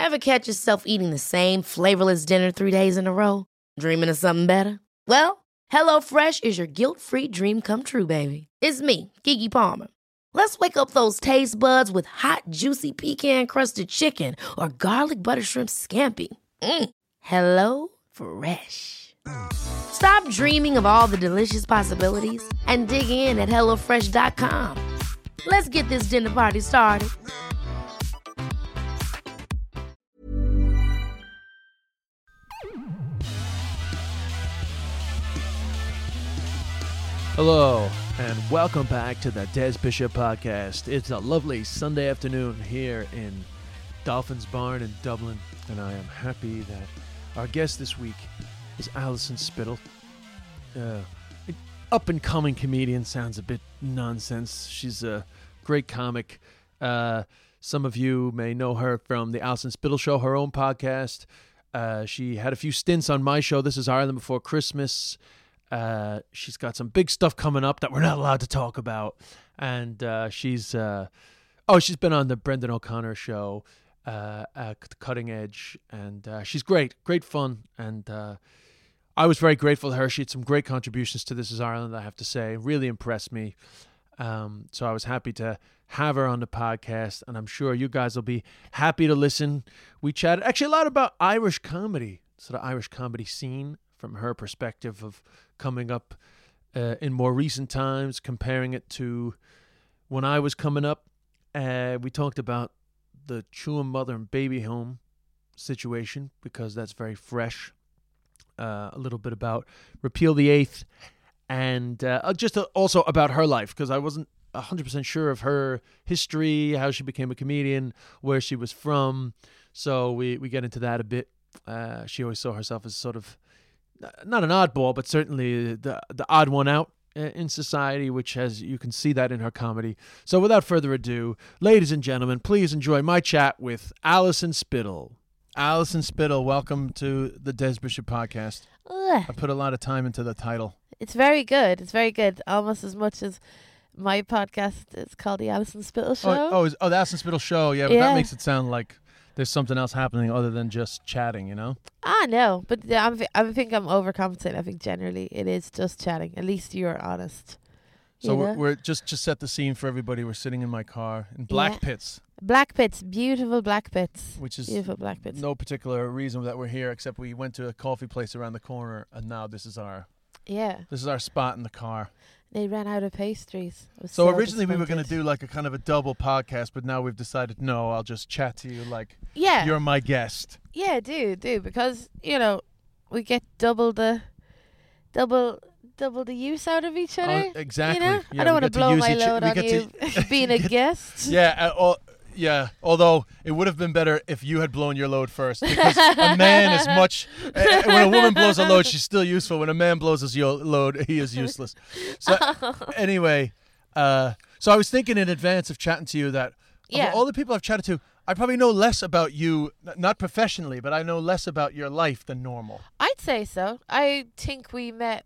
Ever catch yourself eating the same flavorless dinner 3 days in a row? Dreaming of something better? Well, HelloFresh is your guilt-free dream come true, baby. It's me, Keke Palmer. Let's wake up those taste buds with hot, juicy pecan-crusted chicken or garlic butter shrimp scampi. Hello Fresh. Stop dreaming of all the delicious possibilities and dig in at HelloFresh.com. Let's get this dinner party started. Hello, and welcome back to the Des Bishop Podcast. It's a lovely Sunday afternoon here in Dolphins Barn in Dublin, and I am happy that our guest this week is Alison Spittle. An up-and-coming comedian. Sounds a bit nonsense. She's a great comic. Some of you may know her from the Alison Spittle Show, her own podcast. She had a few stints on my show, This Is Ireland Before Christmas. She's got some big stuff coming up that we're not allowed to talk about. And she's been on the Brendan O'Connor show at Cutting Edge. And she's great fun. And I was very grateful to her. She had some great contributions to This Is Ireland, I have to say. Really impressed me. So I was happy to have her on the podcast. And I'm sure you guys will be happy to listen. We chatted actually a lot about Irish comedy, sort of Irish comedy scene, from her perspective of coming up in more recent times, comparing it to when I was coming up. We talked about the Tuam mother and baby home situation, because that's very fresh. A little bit about Repeal the Eighth, and just also about her life, because I wasn't 100% sure of her history, how she became a comedian, where she was from. So we get into that a bit. She always saw herself as sort of not an oddball, but certainly the odd one out in society, which you can see that in her comedy. So without further ado, ladies and gentlemen, please enjoy my chat with Alison Spittle. Alison Spittle, welcome to the Des Bishop Podcast. I put a lot of time into the title. It's very good. It's very good. Almost as much as my podcast is called the Alison Spittle Show. The Alison Spittle Show. Yeah, but that makes it sound like there's something else happening other than just chatting, you know? No, but I think I'm overcompensating. I think generally it is just chatting. At least you're honest. So we're just set the scene for everybody. We're sitting in my car in Black Pits. Black Pits, beautiful Black Pits. Which is beautiful Black Pits. No particular reason that we're here, except we went to a coffee place around the corner, and now this is our spot in the car. They ran out of pastries. So originally we were going to do like a kind of a double podcast, but now we've decided, no, I'll just chat to you like you're my guest. Yeah, do, because, we get double the use out of each other. Exactly. Yeah, I don't want to blow my load on you being a guest. Yeah, although it would have been better if you had blown your load first, because a man is much... when a woman blows a load, she's still useful. When a man blows his load, he is useless. So anyway, so I was thinking in advance of chatting to you that of all the people I've chatted to, I probably know less about you, not professionally, but I know less about your life than normal. I'd say so. I think we met...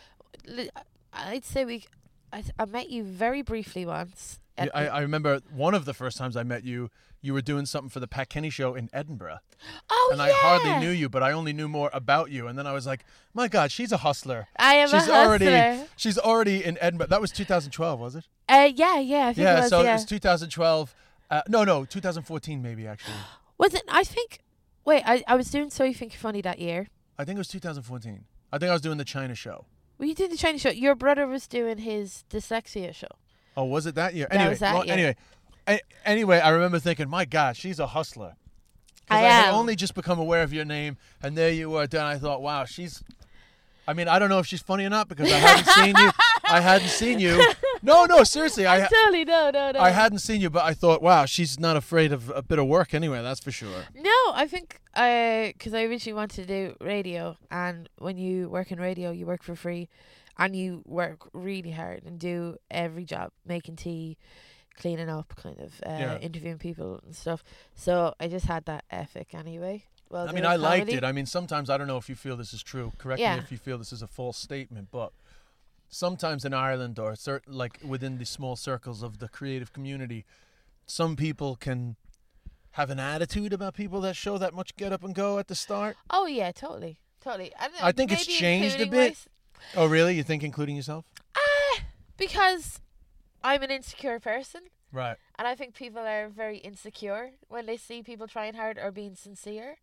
I met you very briefly once. I remember one of the first times I met you, you were doing something for the Pat Kenny Show in Edinburgh. And I hardly knew you, but I only knew more about you. And then I was like, my God, she's a hustler. I am a hustler. She's already in Edinburgh. That was 2012, was it? I think it was, it was 2012. No, 2014 maybe, actually. Was it? I think... Wait, I was doing So You Think You're Funny that year. I think it was 2014. I think I was doing the China Show. Well, you did the China Show. Your brother was doing his dyslexia show. Oh, was it that year? That was that year. Anyway, I remember thinking, my God, she's a hustler. I had only just become aware of your name, and there you were. Then I thought, wow, I don't know if she's funny or not, because I hadn't seen you. No, seriously. Totally, no. I hadn't seen you, but I thought, wow, she's not afraid of a bit of work anyway, that's for sure. No, I think, because I originally wanted to do radio, and when you work in radio, you work for free. And you work really hard and do every job, making tea, cleaning up, kind of interviewing people and stuff. So I just had that ethic anyway. Well, I liked it. Sometimes, I don't know if you feel this is true. Correct me if you feel this is a false statement, but sometimes in Ireland or within the small circles of the creative community, some people can have an attitude about people that show that much get up and go at the start? Oh yeah, totally. I think it's maybe changed a including bit. Oh, really? You think including yourself? because I'm an insecure person. Right. And I think people are very insecure when they see people trying hard or being sincere,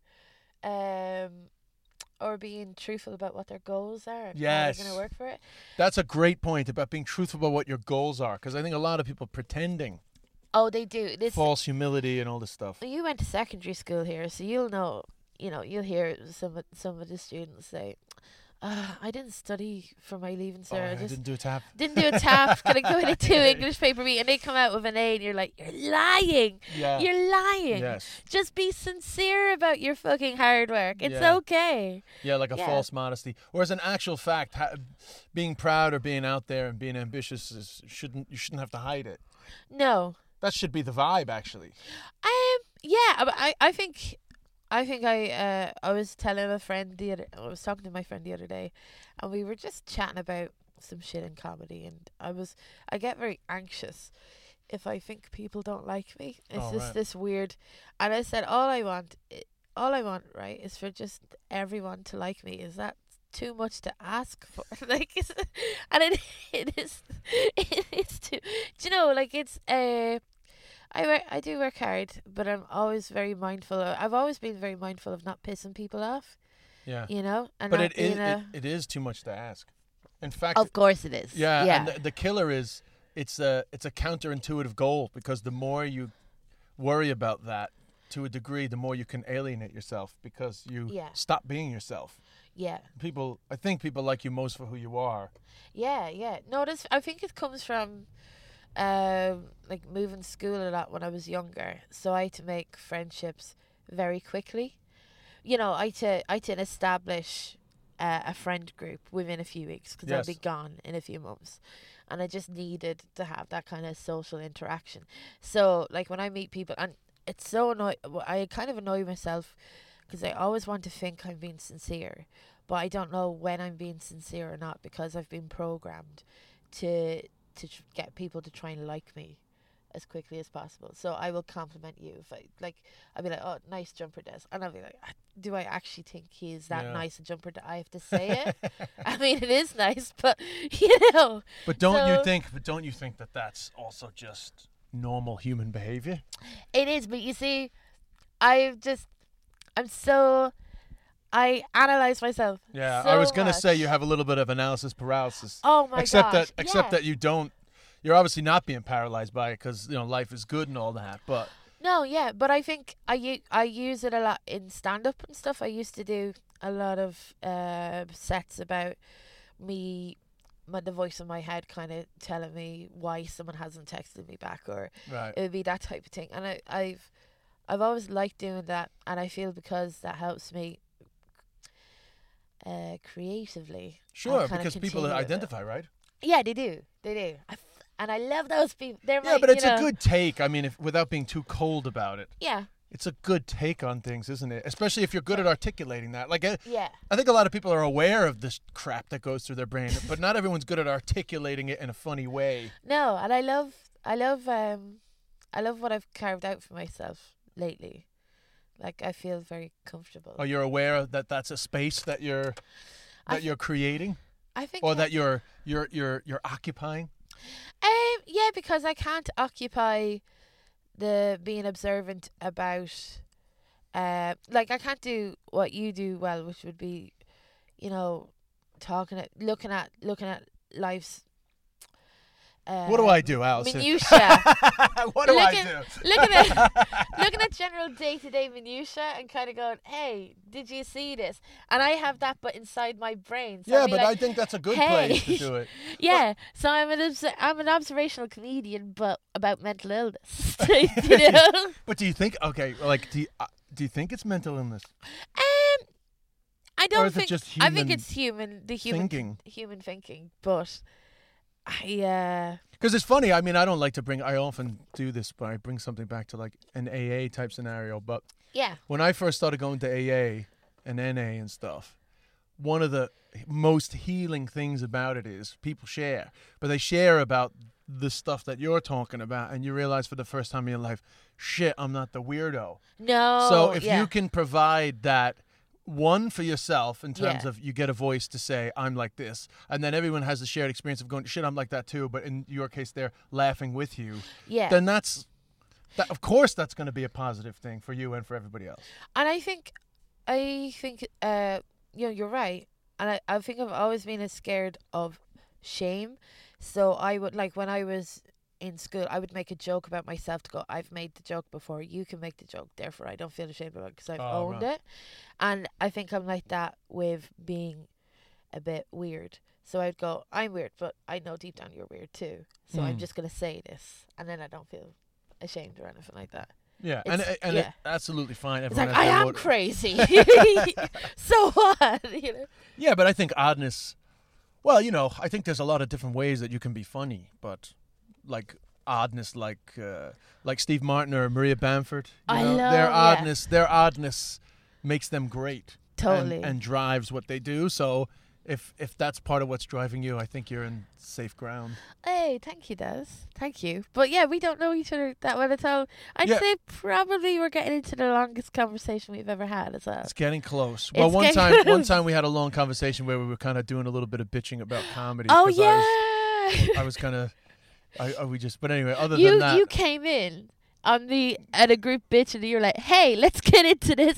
or being truthful about what their goals are and how Yes. they're going to work for it. That's a great point about being truthful about what your goals are, because I think a lot of people pretending, Oh, they do. This false humility and all this stuff. You went to secondary school here, so you'll know. You'll hear some of the students say, "I didn't study for my leaving Oh, cert. I I just didn't do a tap. didn't do a tap. Gonna go into two English paper B," and they come out with an A, and you're like, "You're lying. Yeah. You're lying. Yes. Just be sincere about your fucking hard work. It's Yeah. okay." Yeah, like a Yeah. false modesty. Whereas in actual fact, being proud or being out there and being ambitious you shouldn't have to hide it. No. That should be the vibe, actually. Yeah, but I think I was telling a friend I was talking to my friend the other day, and we were just chatting about some shit in comedy, and I get very anxious if I think people don't like me. It's Oh, just right. this weird, and I said all I want, right, is for just everyone to like me. Is that too much to ask for? Like, and it is too. Do you know? Like, it's I do work hard, but I'm always very mindful. I've always been very mindful of not pissing people off. Yeah. You know, and But not it is being it is too much to ask. In fact, Of course it is. yeah, Yeah. and the killer is it's a counterintuitive goal, because the more you worry about that to a degree, the more you can alienate yourself, because you Yeah. stop being yourself. Yeah. I think people like you most for who you are. Yeah. Yeah. No, I think it comes from like moving school a lot when I was younger, so I had to make friendships very quickly. I had to establish a friend group within a few weeks, because Yes. I'd be gone in a few months, and I just needed to have that kind of social interaction. So like when I meet people, and it's so I kind of annoy myself, because I always want to think I'm being sincere, but I don't know when I'm being sincere or not, because I've been programmed to get people to try and like me as quickly as possible. So I will compliment you if I'll be like, "Oh, nice jumper, Des," and I'll be like, "Do I actually think he is that Yeah. nice a jumper that I have to say it?" I mean, it is nice, but know. But don't you So- think that that's also just normal human behavior? It is, but you see, I analyze myself. Yeah, so I was gonna say much. you have a little bit of analysis paralysis. Oh my except gosh. that you don't. You're obviously not being paralyzed by it, because life is good and all that. But No, yeah, but I think I use it a lot in stand up and stuff. I used to do a lot of sets about the voice in my head kind of telling me why someone hasn't texted me back, or right, it would be that type of thing. And I've always liked doing that, and I feel because that helps me creatively. sure, I'll kinda because people continue with it. identify, right? Yeah, they do. And I love those people. They're Yeah, my, but it's you a know- good take. I mean, without being too cold about it, Yeah, it's a good take on things, isn't it? Especially if you're good at articulating that. Like, yeah. I think a lot of people are aware of this crap that goes through their brain, but not everyone's good at articulating it in a funny way. No, and I love what I've carved out for myself lately. Like, I feel very comfortable. Oh, you're aware that that's a space that you're creating, I think or that you're occupying. yeah, because I can't occupy the being observant about like I can't do what you do well, which would be, looking at life's What do I do, Alison? minutia. What do I Looking- do? looking at general day-to-day minutia and kind of going, "Hey, did you see this?" And I have that, but inside my brain. So Yeah, I'd be but like, I think that's a good "Hey." place to do it. Yeah, so I'm an observational comedian, but about mental illness. You know? But do you think? Okay, like do you think it's mental illness? I don't is it think. just I think human it's human thinking? human thinking, but I Because it's funny. I mean, I don't like to bring. I often do this, but I bring something back to like an AA type scenario. But yeah. when I first started going to AA and NA and stuff, one of the most healing things about it is people share, but they share about the stuff that you're talking about, and you realize for the first time in your life, shit, I'm not the weirdo. No. So if you can provide that, one, for yourself in terms of you get a voice to say, I'm like this, and then everyone has the shared experience of going, shit, I'm like that too, but in your case, they're laughing with you. Yeah. Then of course that's going to be a positive thing for you and for everybody else. And I think, you're right. And I think I've always been scared of shame. So I would, like, when I was in school, I would make a joke about myself to go, I've made the joke before, you can make the joke, therefore I don't feel ashamed about it because I've owned it. And I think I'm like that with being a bit weird. So I'd go, I'm weird, but I know deep down you're weird too. So I'm just going to say this, and then I don't feel ashamed or anything like that. Yeah, and it's absolutely fine. It's Everyone like, has I their am crazy. So what? Yeah, but I think oddness, well, I think there's a lot of different ways that you can be funny, but like oddness, like Steve Martin or Maria Bamford, their oddness makes them great. Totally. And drives what they do. So if that's part of what's driving you, I think you're in safe ground. Hey, thank you, Des. Thank you. But yeah, we don't know each other that well at all. I'd say probably we're getting into the longest conversation we've ever had as well. It's getting close. Well, one time we had a long conversation where we were kind of doing a little bit of bitching about comedy. Oh yeah. I was kind of. But anyway, other than that, you came in at a group bitch and you were like, hey, let's get into this.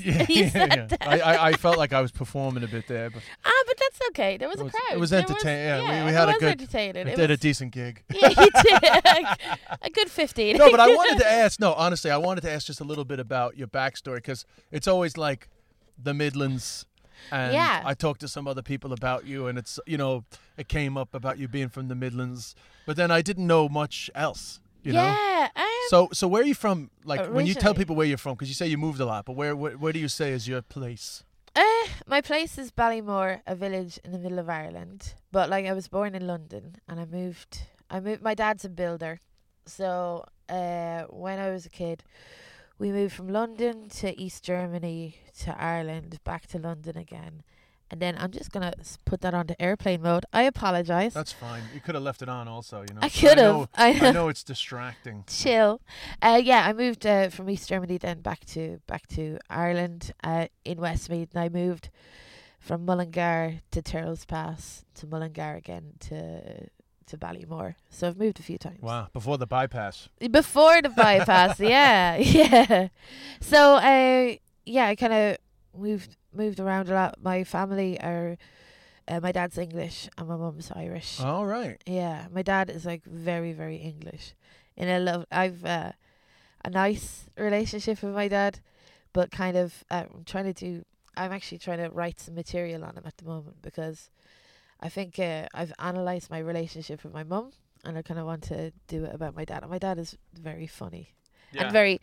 I felt like I was performing a bit there, but but that's okay. There was a crowd. It was entertaining. We had a good. Entertaining. It did a decent gig. Yeah, you did a good 15. No, but I wanted to ask. No, honestly, I wanted to ask just a little bit about your backstory, because it's always like the Midlands. And I talked to some other people about you, and it's it came up about you being from the Midlands, but then I didn't know much else. You know? So where are you from? Like originally, when you tell people where you're from, because you say you moved a lot, but where do you say is your place? My place is Ballymore, a village in the middle of Ireland. But like I was born in London, and I moved. My dad's a builder, so when I was a kid, we moved from London to East Germany to Ireland, back to London again. And then I'm just going to put that onto airplane mode. I apologise. That's fine. You could have left it on also, I could have. I know it's distracting. Chill. I moved from East Germany then back to Ireland in Westmeath. And I moved from Mullingar to Turles Pass to Mullingar again to Ballymore. So I've moved a few times. Wow, before the bypass. Before the bypass, yeah. So, I kind of moved around a lot. My family are, my dad's English and my mum's Irish. All right. Yeah, my dad is like very, very English. I've a nice relationship with my dad, but kind of I'm actually trying to write some material on him at the moment, because I think I've analysed my relationship with my mum, and I kind of want to do it about my dad. And my dad is very funny, and very,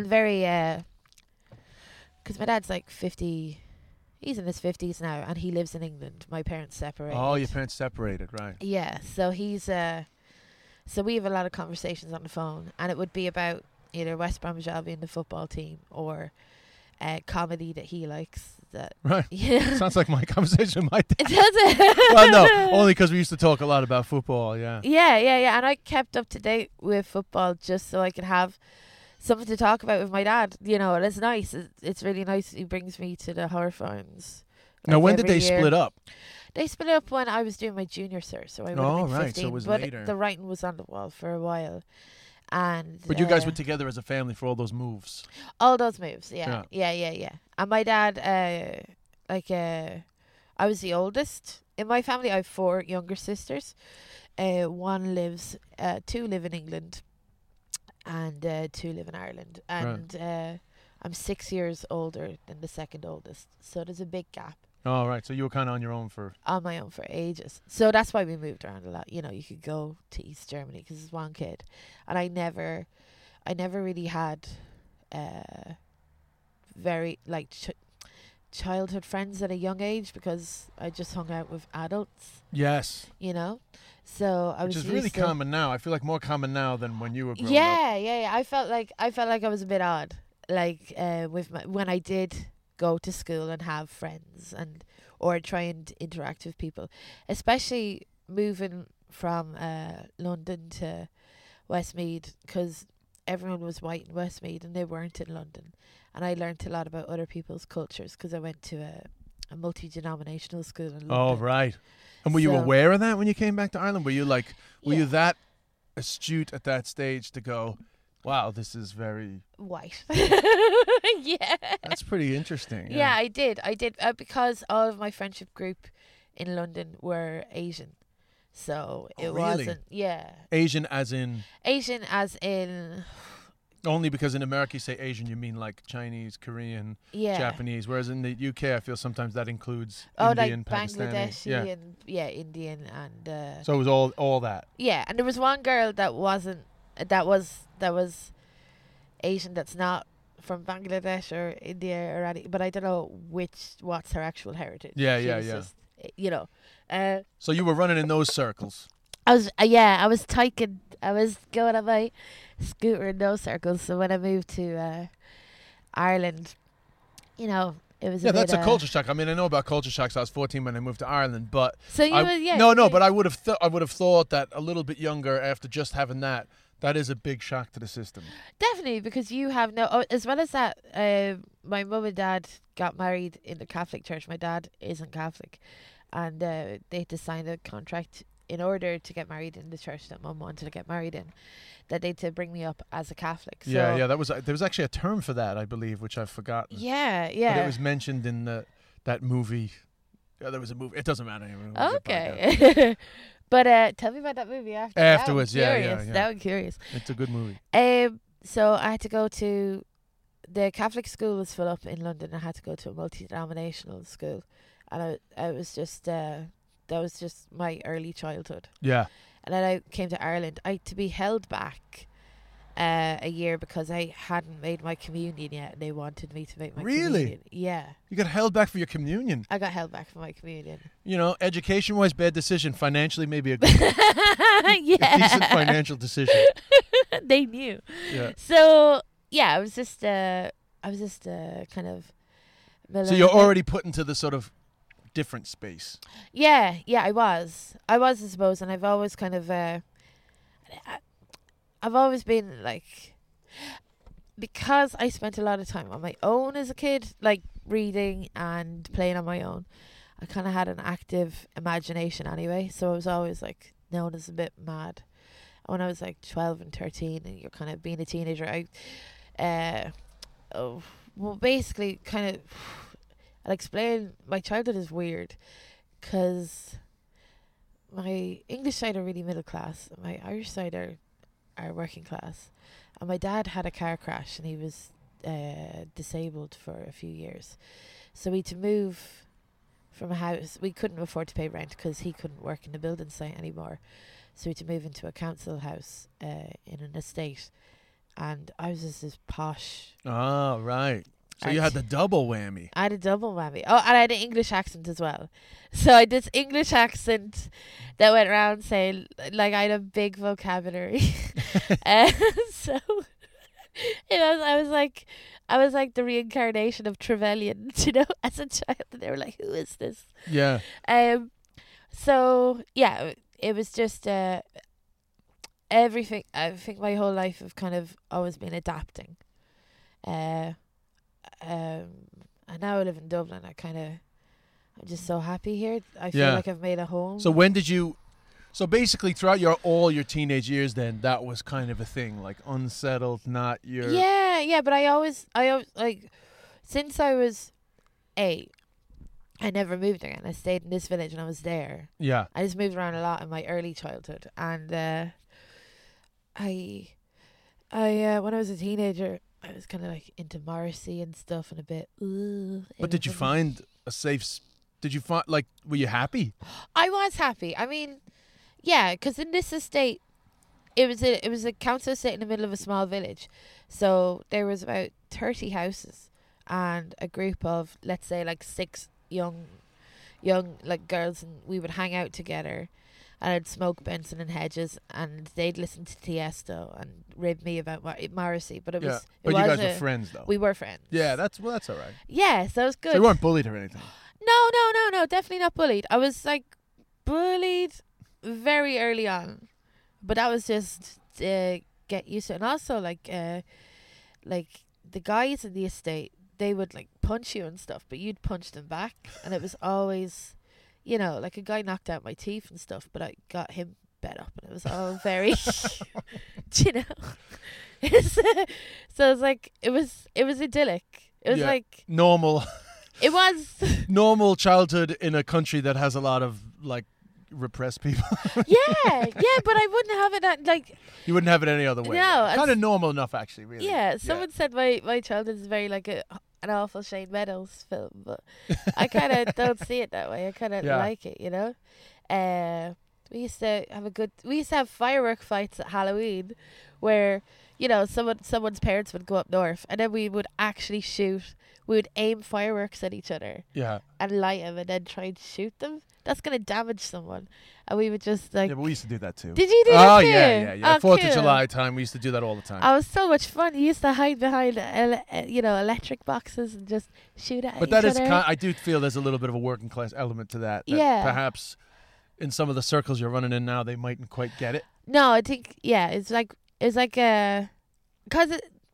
because my dad's like 50. He's in his 50s now, and he lives in England. My parents separated. Oh, your parents separated, right? Yeah, so he's so we have a lot of conversations on the phone, and it would be about either West Bromwich Albion, the football team, or comedy that he likes. Right. Yeah. Sounds like my conversation with my dad. Does it? Well, no, only because we used to talk a lot about football, yeah. Yeah. And I kept up to date with football just so I could have something to talk about with my dad, and it's nice. It's really nice. He brings me to the Horfines. Now, when did they split up? They split up when I was doing my junior cert, so I would have been 15. So it was but later. The writing was on the wall for a while. But you guys were together as a family for all those moves. All those moves, yeah. And my dad, I was the oldest in my family. I have 4 younger sisters. 2 live in England, and 2 live in Ireland. And I'm 6 years older than the second oldest, so there's a big gap. Oh, right. So you were kind of on your own for ages. So that's why we moved around a lot. You could go to East Germany because there's one kid, and I never really had very childhood friends at a young age, because I just hung out with adults. Yes. So I was. Which is really common now. I feel like more common now than when you were growing up. Yeah. I felt like I was a bit odd, when I did go to school and have friends or try and interact with people, especially moving from London to Westmeath, because everyone was white in Westmeath and they weren't in London. And I learnt a lot about other people's cultures because I went to a multi-denominational school in London. Oh, right. And were you aware of that when you came back to Ireland? Were you like, were you that astute at that stage to go, wow, this is very white? Yeah. That's pretty interesting. Yeah, I did. Because all of my friendship group in London were Asian. So it wasn't, Asian as in? Asian as in... Only because in America you say Asian, you mean like Chinese, Korean, Japanese. Whereas in the UK, I feel sometimes that includes Indian, like Pakistani. Bangladeshi and Indian and. So it was all that. Yeah, and there was one girl that was Asian that's not from Bangladesh or India or any, but I don't know what's her actual heritage. Yeah. Just, you know. So you were running in those circles. I was tyking. I was going on my scooter in those circles. So when I moved to Ireland, you know, it was that's a culture shock. I mean, I know about culture shocks. I was 14 when I moved to Ireland, but so you were but I would have thought that a little bit younger after just having that is a big shock to the system. Definitely, because you have as well as that. My mum and dad got married in the Catholic church. My dad isn't Catholic, and they had to sign a contract in order to get married in the church that Mum wanted to get married in, that they had to bring me up as a Catholic. So there was actually a term for that, I believe, which I've forgotten. Yeah. But it was mentioned in that movie. Yeah, there was a movie. It doesn't matter anymore. Okay. But tell me about that movie afterwards. Yeah. That was curious. It's a good movie. So I had to go to the Catholic school was full up in London. I had to go to a multi-denominational school, and I was just. That was just my early childhood. Yeah. And then I came to Ireland. I had to be held back a year because I hadn't made my communion yet, and they wanted me to make my communion. Really? Yeah. You got held back for your communion? I got held back for my communion. You know, education-wise, bad decision. Financially, maybe a good a decent financial decision. They knew. Yeah. So, yeah, I was just kind of... So you're already put into the sort of different space. Yeah, I was, I suppose, and I've always kind of I've always been like, because I spent a lot of time on my own as a kid, like reading and playing on my own. I kind of had an active imagination anyway, so I was always like known as a bit mad. And when I was like 12 and 13 and you're kind of being a teenager, basically kind of I'll explain. My childhood is weird because my English side are really middle class, my Irish side are working class, and my dad had a car crash and he was disabled for a few years, so we had to move from a house. We couldn't afford to pay rent because he couldn't work in the building site anymore, so we had to move into a council house in an estate, and I was just this posh. Oh, right. So you had the double whammy. I had a double whammy. Oh, and I had an English accent as well. So I had this English accent that went around saying, like, I had a big vocabulary. So, you know, I was like the reincarnation of Trevelyan, you know, as a child. And they were like, who is this? Yeah. So, yeah, it was just everything. I think my whole life I've kind of always been adapting. And now I live in Dublin. I'm just so happy here. I feel like I've made a home. So when did you? So basically, throughout all your teenage years, then that was kind of a thing, like unsettled, not your. Yeah. But I always like, since I was 8, I never moved again. I stayed in this village and I was there. Yeah. I just moved around a lot in my early childhood, and I when I was a teenager, I was kind of like into Morrissey and stuff and a bit. But did you find a safe? Did you find, like, were you happy? I was happy. I mean, yeah, because in this estate, it was a council estate in the middle of a small village, so there was about 30 houses and a group of, let's say, like 6 young like girls, and we would hang out together. and I'd smoke Benson and Hedges, and they'd listen to Tiesto and rib me about Morrissey. But it was. But It you was guys were friends, though. We were friends. Yeah, that's all right. Yeah, so it was good. So you weren't bullied or anything. No, definitely not bullied. I was like bullied very early on, but that was just get used to it. And also like the guys in the estate, they would like punch you and stuff, but you'd punch them back, and it was always, you know, like a guy knocked out my teeth and stuff, but I got him bed up, and it was all very, you know. So it was like it was idyllic. It was like normal. It was normal childhood in a country that has a lot of like repressed people. yeah, but I wouldn't have it like you wouldn't have it any other way. No, kind of normal enough actually. Really. Yeah, someone said my childhood is very like an awful Shane Meadows film, but I kind of don't see it that way. I kind of like it, you know. We used to have firework fights at Halloween, where, you know, someone's parents would go up north, and then we would actually shoot. We would aim fireworks at each other. Yeah. And light them, and then try and shoot them. That's gonna damage someone, and we would just like. Yeah, but we used to do that too. Did you do that too? Oh yeah. Oh, 4th cool. of July time, we used to do that all the time. Oh, it was so much fun. You used to hide behind, electric boxes and just shoot at each other. But that is I do feel there's a little bit of a working class element to that. Yeah. Perhaps in some of the circles you're running in now, they mightn't quite get it. No, I think it's like because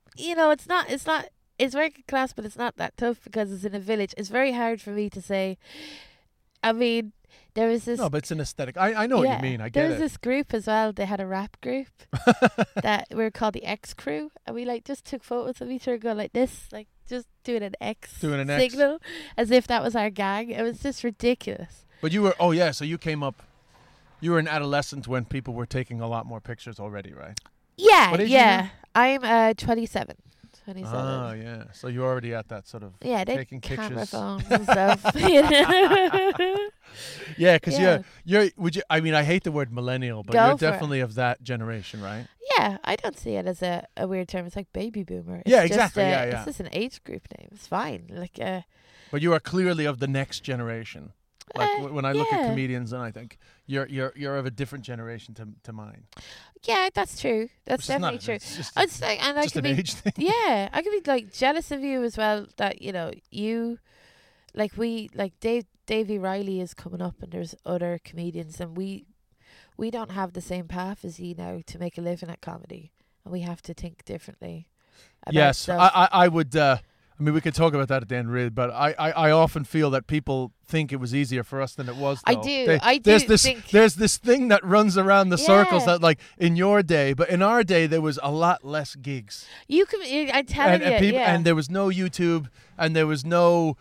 it's working class, but it's not that tough because it's in a village. It's very hard for me to say. I mean, there was this. No, but it's an aesthetic. I know what you mean. I get there it. was this group as well. They had a rap group that we were called the X Crew, and we like just took photos of each other going like this, like just doing an X signal, as if that was our gang. It was just ridiculous. But you were, so you came up. You were an adolescent when people were taking a lot more pictures already, right? Yeah, what age yeah. I'm 27. Oh, yeah. So you're already at that sort of taking camera pictures. phones and stuff. You know? Yeah, because I mean, I hate the word millennial, but you're definitely of that generation, right? Yeah, I don't see it as a weird term. It's like baby boomer. It's exactly. It's just an age group name. It's fine. Like, but you are clearly of the next generation. Like when I look at comedians, and I think you're of a different generation to mine. Yeah, that's true. That's definitely true. It's like, and I could be, age thing. Yeah, I could be like jealous of you as well. That you, like Davey Riley is coming up, and there's other comedians, and we don't have the same path as you now to make a living at comedy, and we have to think differently. Yes, stuff. I would. I mean, we could talk about that at the end, really, but I often feel that people think it was easier for us than it was, though. I do think... There's this thing that runs around the circles that, like, in your day, but in our day, there was a lot less gigs. I'm telling you, and there was no YouTube, and there was no,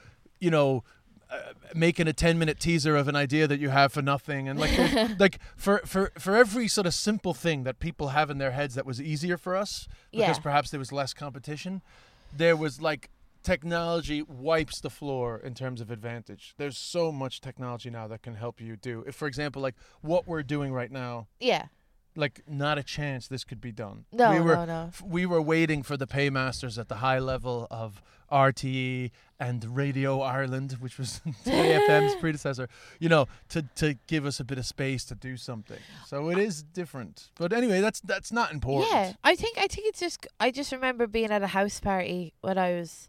making a 10-minute teaser of an idea that you have for nothing. And, like, for every sort of simple thing that people have in their heads that was easier for us, because perhaps there was less competition, there was, like, technology wipes the floor in terms of advantage. There's so much technology now that can help you do. If, for example, like what we're doing right now. Yeah. Like, not a chance this could be done. No. We were waiting for the paymasters at the high level of RTE and Radio Ireland, which was AFM's predecessor, to give us a bit of space to do something. So it is different. But anyway, that's not important. Yeah. I think it's just, I just remember being at a house party when I was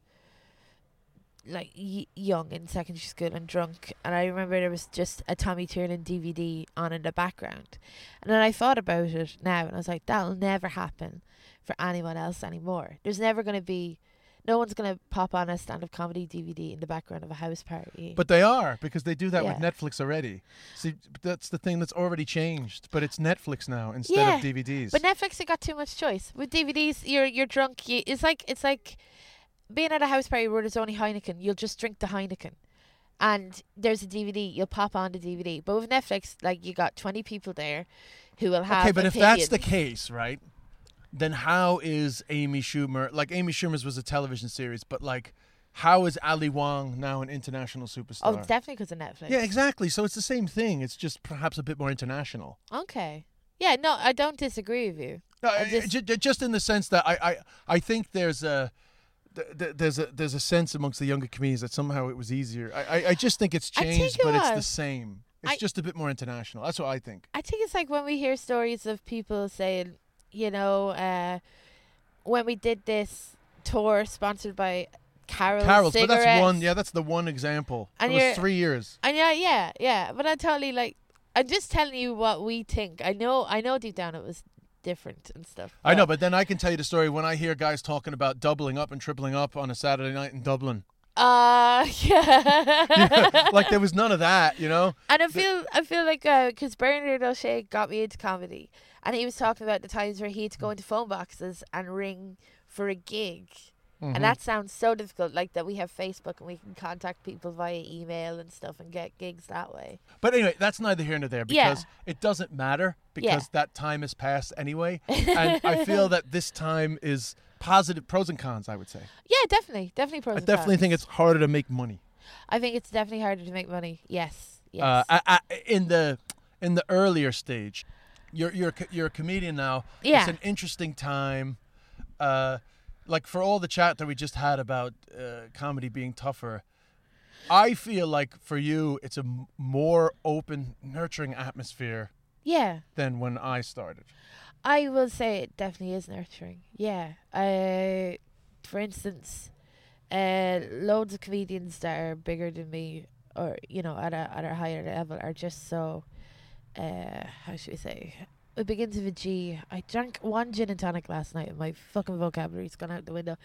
like young in secondary school and drunk, and I remember there was just a Tommy Tiernan DVD on in the background, and then I thought about it now, and I was like, that'll never happen for anyone else anymore. There's never going to be, no one's going to pop on a stand-up comedy DVD in the background of a house party. But they are, because they do that with Netflix already. See, that's the thing that's already changed, but it's Netflix now instead of DVDs. But Netflix, they got too much choice. With DVDs, you're drunk. It's like being at a house party where there's only Heineken. You'll just drink the Heineken, and there's a DVD. You'll pop on the DVD. But with Netflix, like, you got 20 people there who will have. Okay, but opinions. if that's the case, right? Then how is Amy Schumer? Like, Amy Schumer's was a television series, but like, how is Ali Wong now an international superstar? Oh, it's definitely because of Netflix. Yeah, exactly. So it's the same thing. It's just perhaps a bit more international. Okay. Yeah. No, I don't disagree with you. Just in the sense that I think there's a sense amongst the younger comedians that somehow it was easier. I just think it's changed, but it's the same. It's just a bit more international. That's what I think. I think it's like when we hear stories of people saying, you know, when we did this tour sponsored by Carol's but cigarettes. that's one. Yeah, that's the one example. And it was 3 years. And yeah. But I'm totally like, I'm just telling you what we think. I know deep down it was different and stuff. I know, but then I can tell you the story when I hear guys talking about doubling up and tripling up on a Saturday night in Dublin. Yeah. Yeah, like there was none of that, you know. And I feel like because Bernard O'Shea got me into comedy, and he was talking about the times where he had to go into phone boxes and ring for a gig. And that sounds so difficult, like that we have Facebook and we can contact people via email and stuff and get gigs that way. But anyway, that's neither here nor there because it doesn't matter because that time has passed anyway. And I feel that this time is positive pros and cons, I would say. Yeah, definitely pros and cons. I definitely think it's harder to make money. I think it's definitely harder to make money. Yes. In the earlier stage, you're a comedian now. Yeah. It's an interesting time. Like for all the chat that we just had about comedy being tougher, I feel like for you it's a more open, nurturing atmosphere. Yeah. Than when I started. I will say it definitely is nurturing. Yeah. For instance, loads of comedians that are bigger than me, or you know, at a higher level, are just so. How should we say? It begins with a G. I drank one gin and tonic last night and my fucking vocabulary's gone out the window.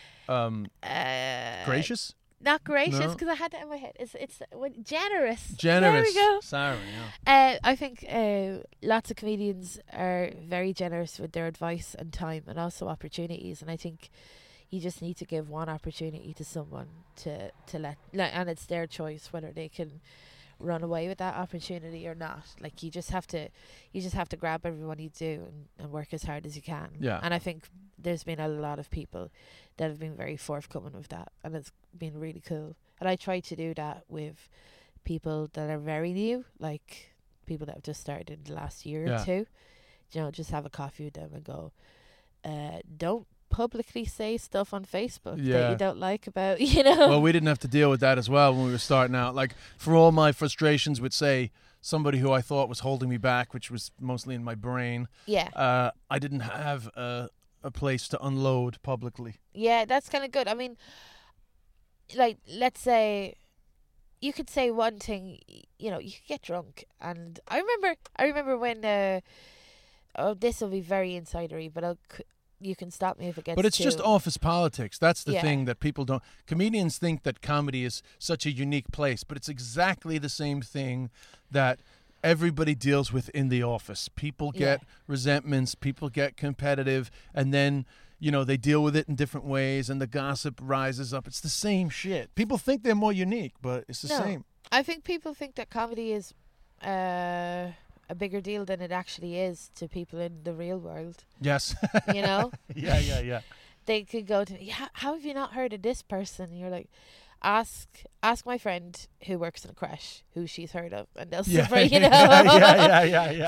Gracious? Not gracious, because I had that in my head. It's generous. Generous. There we go. Sorry, yeah. I think lots of comedians are very generous with their advice and time and also opportunities. And I think you just need to give one opportunity to someone to let, and it's their choice whether they can run away with that opportunity or not. Like you just have to grab everyone you do and work as hard as you can. Yeah. And I think there's been a lot of people that have been very forthcoming with that, and it's been really cool. And I try to do that with people that are very new, like people that have just started in the last year or two. You know, just have a coffee with them and go, don't publicly say stuff on Facebook that you don't like about, you know. Well, we didn't have to deal with that as well when we were starting out. Like, for all my frustrations with, say, somebody who I thought was holding me back, which was mostly in my brain. Yeah. I didn't have a place to unload publicly. Yeah, that's kind of good. I mean, like, let's say you could say one thing, you know, you could get drunk. And I remember when, this will be very insidery, but you can stop me if it gets But it's too... just office politics. That's the thing that people don't... Comedians think that comedy is such a unique place, but it's exactly the same thing that everybody deals with in the office. People get resentments, people get competitive, and then, you know, they deal with it in different ways, and the gossip rises up. It's the same shit. People think they're more unique, but it's the same. I think people think that comedy is a bigger deal than it actually is to people in the real world. Yes. You know? Yeah. They could go to me, how have you not heard of this person? And you're like, ask my friend who works in a creche who she's heard of, and they'll suffer, you know. Yeah.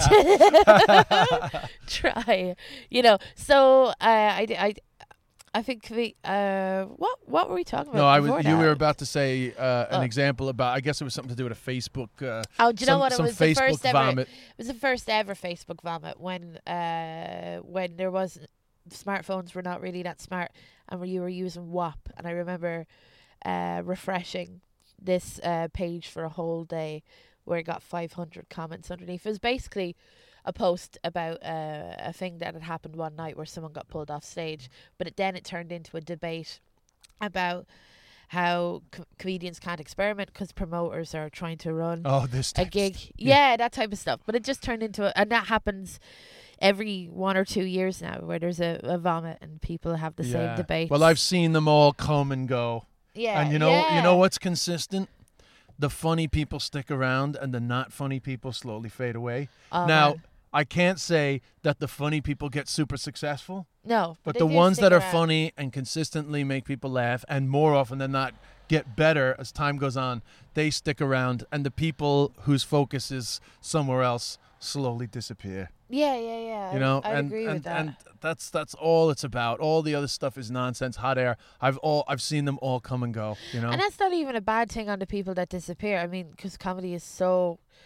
Try, you know. So I think what were we talking about? No, you were about to say an example about. I guess it was something to do with a Facebook. Do you know what? It was the first vomit. It was the first ever Facebook vomit when there was smartphones were not really that smart, and where you were using WAP. And I remember refreshing this page for a whole day, where it got 500 comments underneath. It was basically a post about a thing that had happened one night where someone got pulled off stage, but it turned into a debate about how comedians can't experiment because promoters are trying to run a gig. Yeah, that type of stuff. But it just turned into and that happens every 1 or 2 years now, where there's a vomit and people have the same debate. Well, I've seen them all come and go. Yeah, and you know what's consistent? The funny people stick around, and the not funny people slowly fade away. Now, I can't say that the funny people get super successful. No. But the ones that are funny and consistently make people laugh, and more often than not get better as time goes on, they stick around. And the people whose focus is somewhere else slowly disappear. Yeah. You know, I agree with that. And that's all it's about. All the other stuff is nonsense, hot air. I've seen them all come and go. You know, and that's not even a bad thing on the people that disappear. I mean, because comedy is so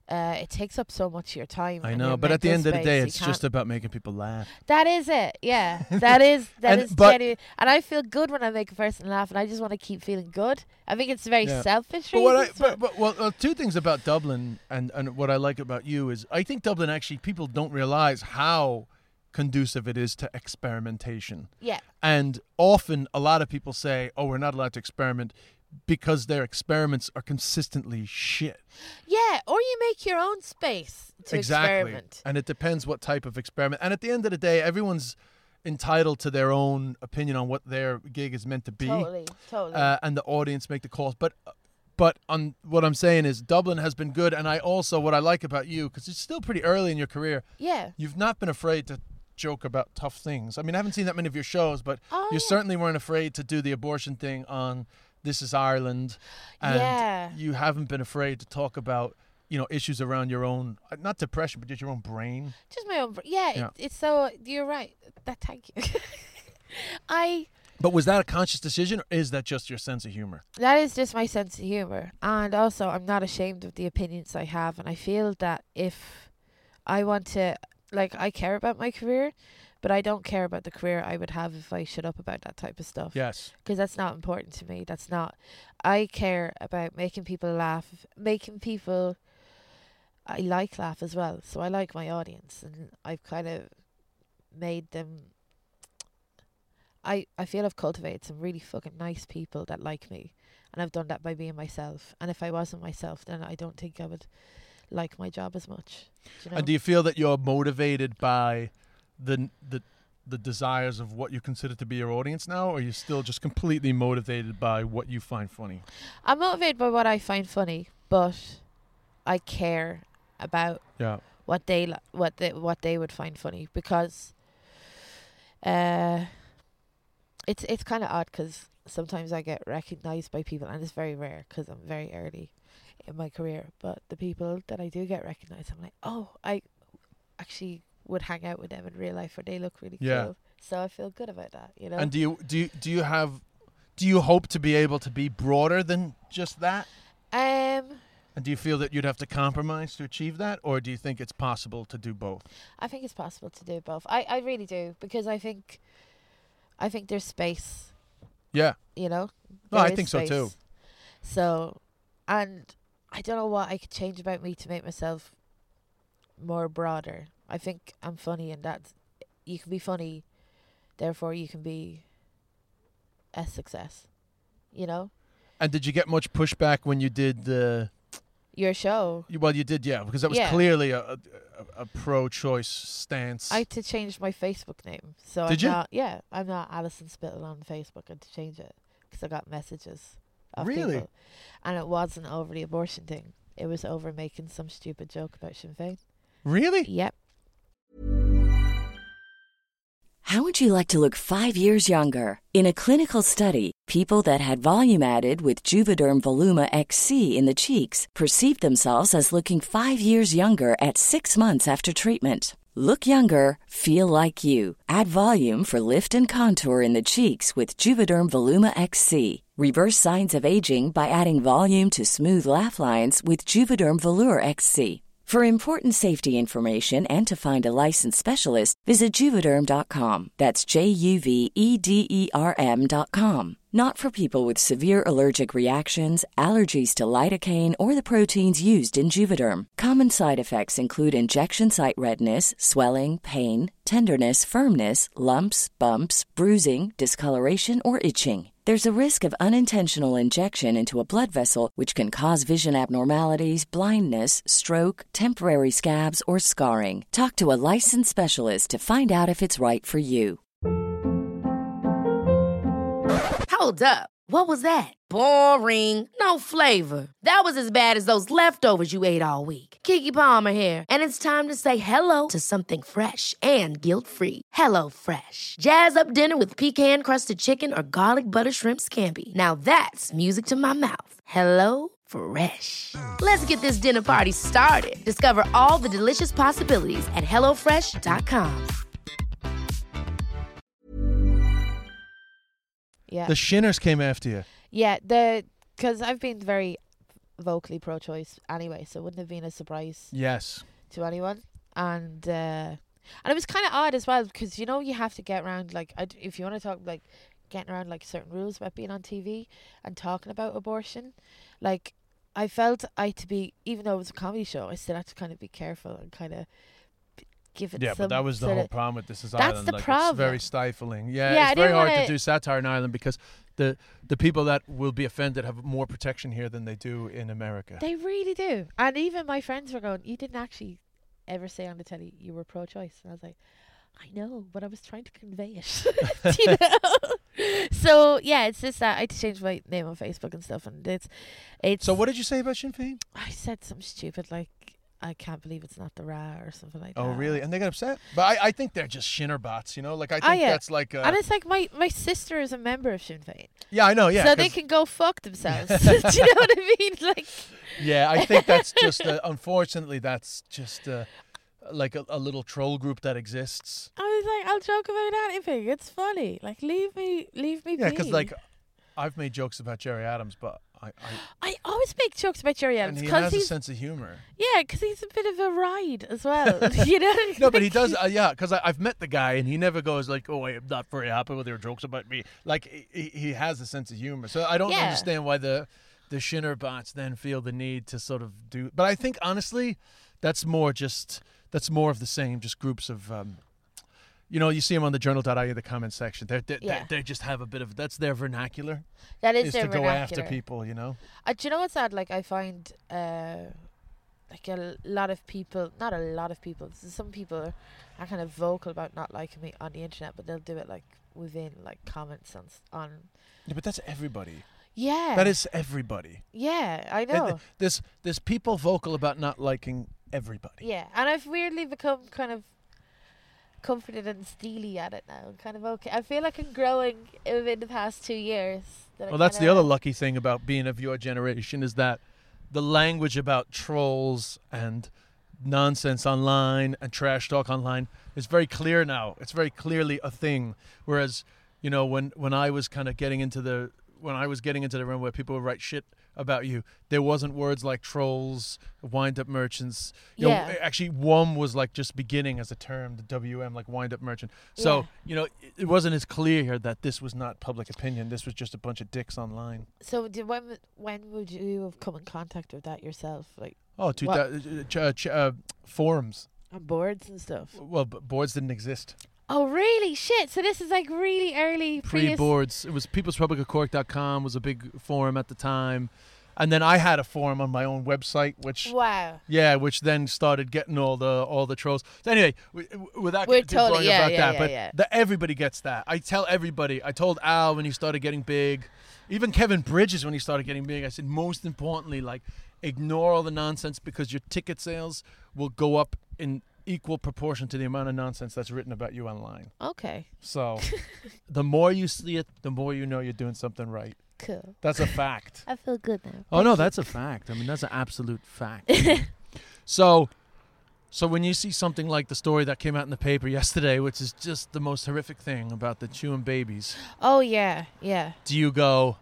It takes up so much of your time. I and know, your but at the end mental of the day, space. it's You just can't- about making people laugh. That is it. Yeah, that is But- genuine. And I feel good when I make a person laugh, and I just want to keep feeling good. I think it's very Yeah. selfish. But what reasons, well, two things about Dublin and what I like about you is I think Dublin actually people don't realize how conducive it is to experimentation. yeah, And often a lot of people say, "Oh, we're not allowed to experiment," because their experiments are consistently shit. yeah. Or you make your own space to experiment. And it depends what type of experiment. And at the end of the day, everyone's entitled to their own opinion on what their gig is meant to be. Totally. And the audience make the calls. But on what I'm saying is Dublin has been good. And what I like about you, because it's still pretty early in your career, Yeah. you've not been afraid to joke about tough things. I mean, I haven't seen that many of your shows, but Oh, you yeah. certainly weren't afraid to do the abortion thing on This Is Ireland. And Yeah. you haven't been afraid to talk about, issues around your own, not depression, but just your own brain. Just my own. Yeah. Yeah. It's so. You're right. Thank you. But was that a conscious decision, or is that just your sense of humor? That is just my sense of humor, and also I'm not ashamed of the opinions I have, and I feel that if I want to, I care about my career, but I don't care about the career I would have if I shut up about that type of stuff. Yes. Because that's not important to me. That's not. I care about making people laugh, making people. I like laugh as well, so I like my audience, and I've kind of made them. I feel I've cultivated some really fucking nice people that like me, and I've done that by being myself. And if I wasn't myself, then I don't think I would like my job as much. Do you know? And do you feel that you're motivated by the desires of what you consider to be your audience now, or are you still just completely motivated by what you find funny? I'm motivated by what I find funny, but I care about Yeah. what they would find funny, because it's kind of odd, because sometimes I get recognized by people, and it's very rare because I'm very early in my career, but the people that I do get recognized, I'm like, oh, I actually would hang out with them in real life, or they look really Yeah. cool, so I feel good about that, you know. And do you hope to be able to be broader than just that? And do you feel that you'd have to compromise to achieve that, or do you think it's possible to do both? I think it's possible to do both. I really do, because I think there's space, Yeah. you know. No, I There is think so space. too. So, and I don't know what I could change about me to make myself more broader. I think I'm funny, and that you can be funny, therefore you can be a success, you know. And did you get much pushback when you did Your show, well, you did, yeah, because that was Yeah. clearly a pro-choice stance. I had to change my Facebook name. So Did you? I'm not Alison Spittle on Facebook. I had to change it because I got messages of Really? people. And it wasn't over the abortion thing. It was over making some stupid joke about Sinn Féin. Really? Yep. How would you like to look 5 years younger? In a clinical study, people that had volume added with Juvederm Voluma XC in the cheeks perceived themselves as looking 5 years younger at 6 months after treatment. Look younger, feel like you. Add volume for lift and contour in the cheeks with Juvederm Voluma XC. Reverse signs of aging by adding volume to smooth laugh lines with Juvederm Volure XC. For important safety information and to find a licensed specialist, visit Juvederm.com. That's JUVEDERM.com. Not for people with severe allergic reactions, allergies to lidocaine, or the proteins used in Juvederm. Common side effects include injection site redness, swelling, pain, tenderness, firmness, lumps, bumps, bruising, discoloration, or itching. There's a risk of unintentional injection into a blood vessel, which can cause vision abnormalities, blindness, stroke, temporary scabs, or scarring. Talk to a licensed specialist to find out if it's right for you. Hold up. What was that? Boring. No flavor. That was as bad as those leftovers you ate all week. Keke Palmer here, and it's time to say hello to something fresh and guilt-free. Hello Fresh. Jazz up dinner with pecan-crusted chicken or garlic butter shrimp scampi. Now that's music to my mouth. Hello Fresh. Let's get this dinner party started. Discover all the delicious possibilities at hellofresh.com. Yeah. The Shinners came after you. Yeah, because I've been very vocally pro-choice anyway, so it wouldn't have been a surprise Yes. to anyone. And it was kind of odd as well, because you know you have to get around, like, if you want to talk like getting around like certain rules about being on TV and talking about abortion, like I felt I had to be, even though it was a comedy show, I still had to kind of be careful and kind of give it Yeah, some but that was the sort whole of- problem with This Is That's Ireland. the Like, problem. It's very stifling. Yeah, Yeah, I it's very didn't hard to wanna- do satire in Ireland because the people that will be offended have more protection here than they do in America. They really do. And even my friends were going, you didn't actually ever say on the telly you were pro-choice. And I was like, I know, but I was trying to convey it. You know? So, yeah, it's just that I had to change my name on Facebook and stuff. And it's. So what did you say about Sinn Féin? I said something stupid like, I can't believe it's not the Ra or something like that. Oh, really? And they got upset? But I think they're just shinner bots, you know? Like, I think yeah. that's like... And it's like my sister is a member of Sinn Féin. yeah, I know, yeah. so they 'cause- can go fuck themselves. Do you know what I mean? Like, Yeah, I think that's just... unfortunately, that's just... like a little troll group that exists. I was like, I'll joke about anything. It's funny. Like, leave me Yeah, because be. like I've made jokes about Jerry Adams, but I always make jokes about Jerry Adams and he because has a he's sense of humor. because he's a bit of a ride as well. You know? No, but he does. Yeah, because I've met the guy, and he never goes like, "Oh, I'm not very happy with your jokes about me." Like he has a sense of humor, so I don't Yeah. understand why the shinner bots then feel the need to sort of do. But I think honestly, that's more of the same, just groups of. You know, you see them on the journal.ie, the comment section. They just have a bit of, that's their vernacular. That is Is their to go vernacular. after people, you know? Do you know what's sad? Like, I find like a lot of people, not a lot of people, some people are kind of vocal about not liking me on the internet, but they'll do it like within like comments on Yeah, but that's everybody. yeah. That is everybody. Yeah, I And know. There's people vocal about not liking everybody. Yeah, and I've weirdly become kind of comforted and steely at it now. I'm kind of okay. I feel like I'm growing within the past 2 years. Well, that's the other lucky thing about being of your generation is that the language about trolls and nonsense online and trash talk online is very clear now. It's very clearly a thing. Whereas, you know, when I was kind of getting into the room where people would write shit about you, there wasn't words like trolls, wind-up merchants. You know, Yeah. actually, WUM was like just beginning as a term, the WM, like wind-up merchant. So, Yeah. you know, it wasn't as clear here that this was not public opinion. This was just a bunch of dicks online. So when would you have come in contact with that yourself? Like Oh, forums. on boards and stuff? Well, boards didn't exist. Oh, really? Shit. So this is like really early Pre-boards. It was peoplesrepublicofcork.com was a big forum at the time. And then I had a forum on my own website, which Wow. which then started getting all the trolls. So anyway, without We're going totally- about yeah, that, but yeah. everybody gets that. I tell everybody. I told Al when he started getting big, even Kevin Bridges when he started getting big. I said, most importantly, like, ignore all the nonsense because your ticket sales will go up in equal proportion to the amount of nonsense that's written about you online. Okay. So the more you see it, the more you know you're doing something right. Cool. That's a fact. I feel good now. Oh no, that's a fact. I mean, that's an absolute fact. So when you see something like the story that came out in the paper yesterday, which is just the most horrific thing about the chewing babies, Oh yeah, yeah. do you go,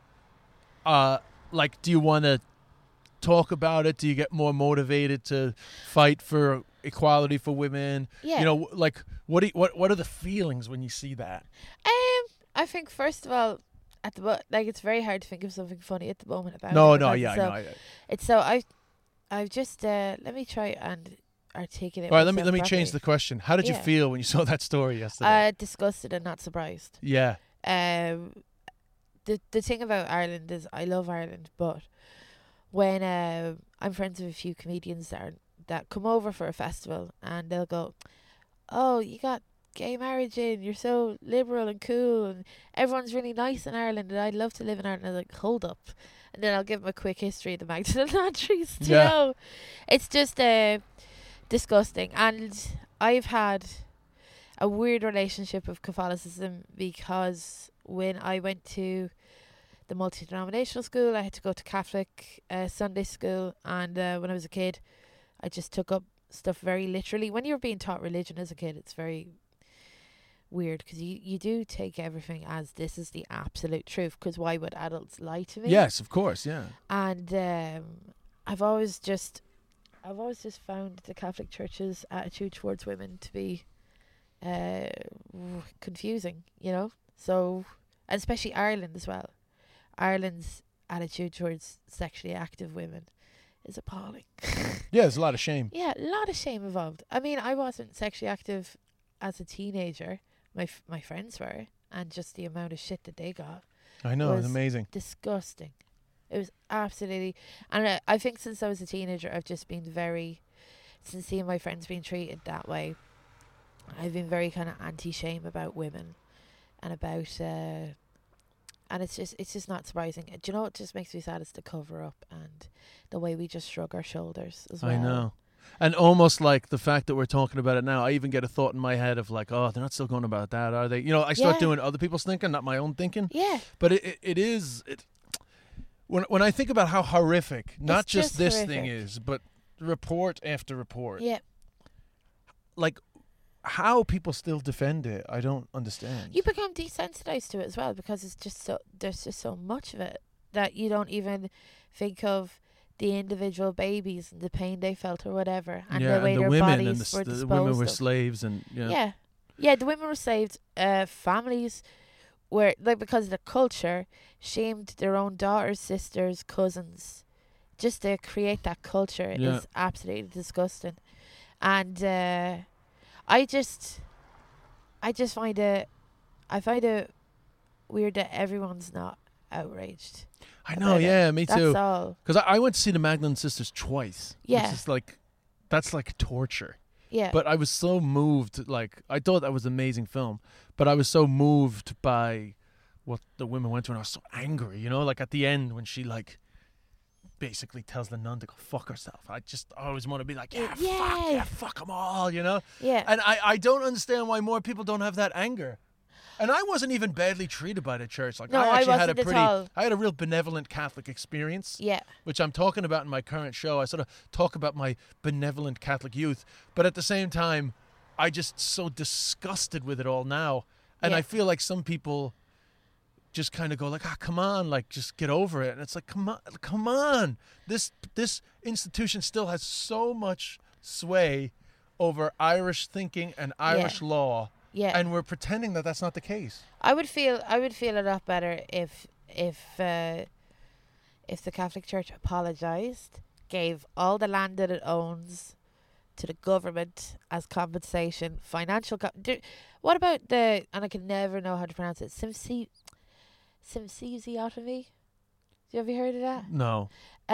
do you want to talk about it? Do you get more motivated to fight for equality for women? Yeah. You know, like what are the feelings when you see that? I think first of all, it's very hard to think of something funny at the moment about No, it. because yeah, it's so, no. It's so I've just let me try and articulate. All right, let myself me change the properly. question. How did you Yeah. feel when you saw that story yesterday? Disgusted and not surprised. Yeah. The thing about Ireland is I love Ireland, but when I'm friends with a few comedians that come over for a festival and they'll go, "Oh, you got gay marriage in, you're so liberal and cool and everyone's really nice in Ireland and I'd love to live in Ireland." I'm like, hold up. And then I'll give them a quick history of the Magdalen Antries. Do you Yeah. know? It's just disgusting. And I've had a weird relationship with Catholicism because when I went to the multi-denominational school, I had to go to Catholic Sunday school, and when I was a kid I just took up stuff very literally. When you're being taught religion as a kid, it's very weird because you do take everything as this is the absolute truth. Because why would adults lie to me? Yes, of course, yeah. And I've always just found the Catholic Church's attitude towards women to be confusing, you know. So, and especially Ireland as well. Ireland's attitude towards sexually active women is appalling. Yeah, there's a lot of shame. Yeah, a lot of shame involved. I mean, I wasn't sexually active as a teenager. My friends were, and just the amount of shit that they got I know, it's was amazing. disgusting. It was absolutely, and I think since I was a teenager, I've just been since seeing my friends being treated that way, I've been very kind of anti-shame about women, and about, and it's just not surprising. Do you know what just makes me sad? It's the cover up and the way we just shrug our shoulders as well. I know. And almost like the fact that we're talking about it now, I even get a thought in my head of like, oh, they're not still going about that, are they? You know, I start doing other people's thinking, not my own thinking. Yeah. But it is. When I think about how horrific, not just this horrific. thing is, but report after report. Yeah. Like, how people still defend it, I don't understand. You become desensitized to it as well because it's just there's just so much of it that you don't even think of the individual babies and the pain they felt or whatever, and the way and the their women bodies and were the disposed women were of. slaves, and Yeah, the women were saved. Families were, like, because of the culture, shamed their own daughters, sisters, cousins, just to create that culture Yeah. is absolutely disgusting. And I just find it weird that everyone's not outraged. I know, about it. yeah, me too. That's all. Because I went to see the Magdalene Sisters twice. Yeah. Which is like, that's like torture. Yeah. But I was so moved, like, I thought that was an amazing film, but I was so moved by what the women went through, and I was so angry, you know, like at the end when she, like, basically tells the nun to go fuck herself. I just always want to be like, fuck them all, you know? Yeah. And I don't understand why more people don't have that anger. And I wasn't even badly treated by the church. Like, No, I actually had a wasn't at all. I had a real benevolent Catholic experience. Yeah. Which I'm talking about in my current show. I sort of talk about my benevolent Catholic youth, but at the same time, I just so disgusted with it all now. And Yeah. I feel like some people just kind of go like, come on, like, just get over it. And it's like, come on. This institution still has so much sway over Irish thinking and Irish law. Yeah. And we're pretending that that's not the case. I would feel a lot better if the Catholic Church apologized, gave all the land that it owns to the government as compensation, financial. What about and I can never know how to pronounce it. Symphysiotomy? Have you heard of that? No.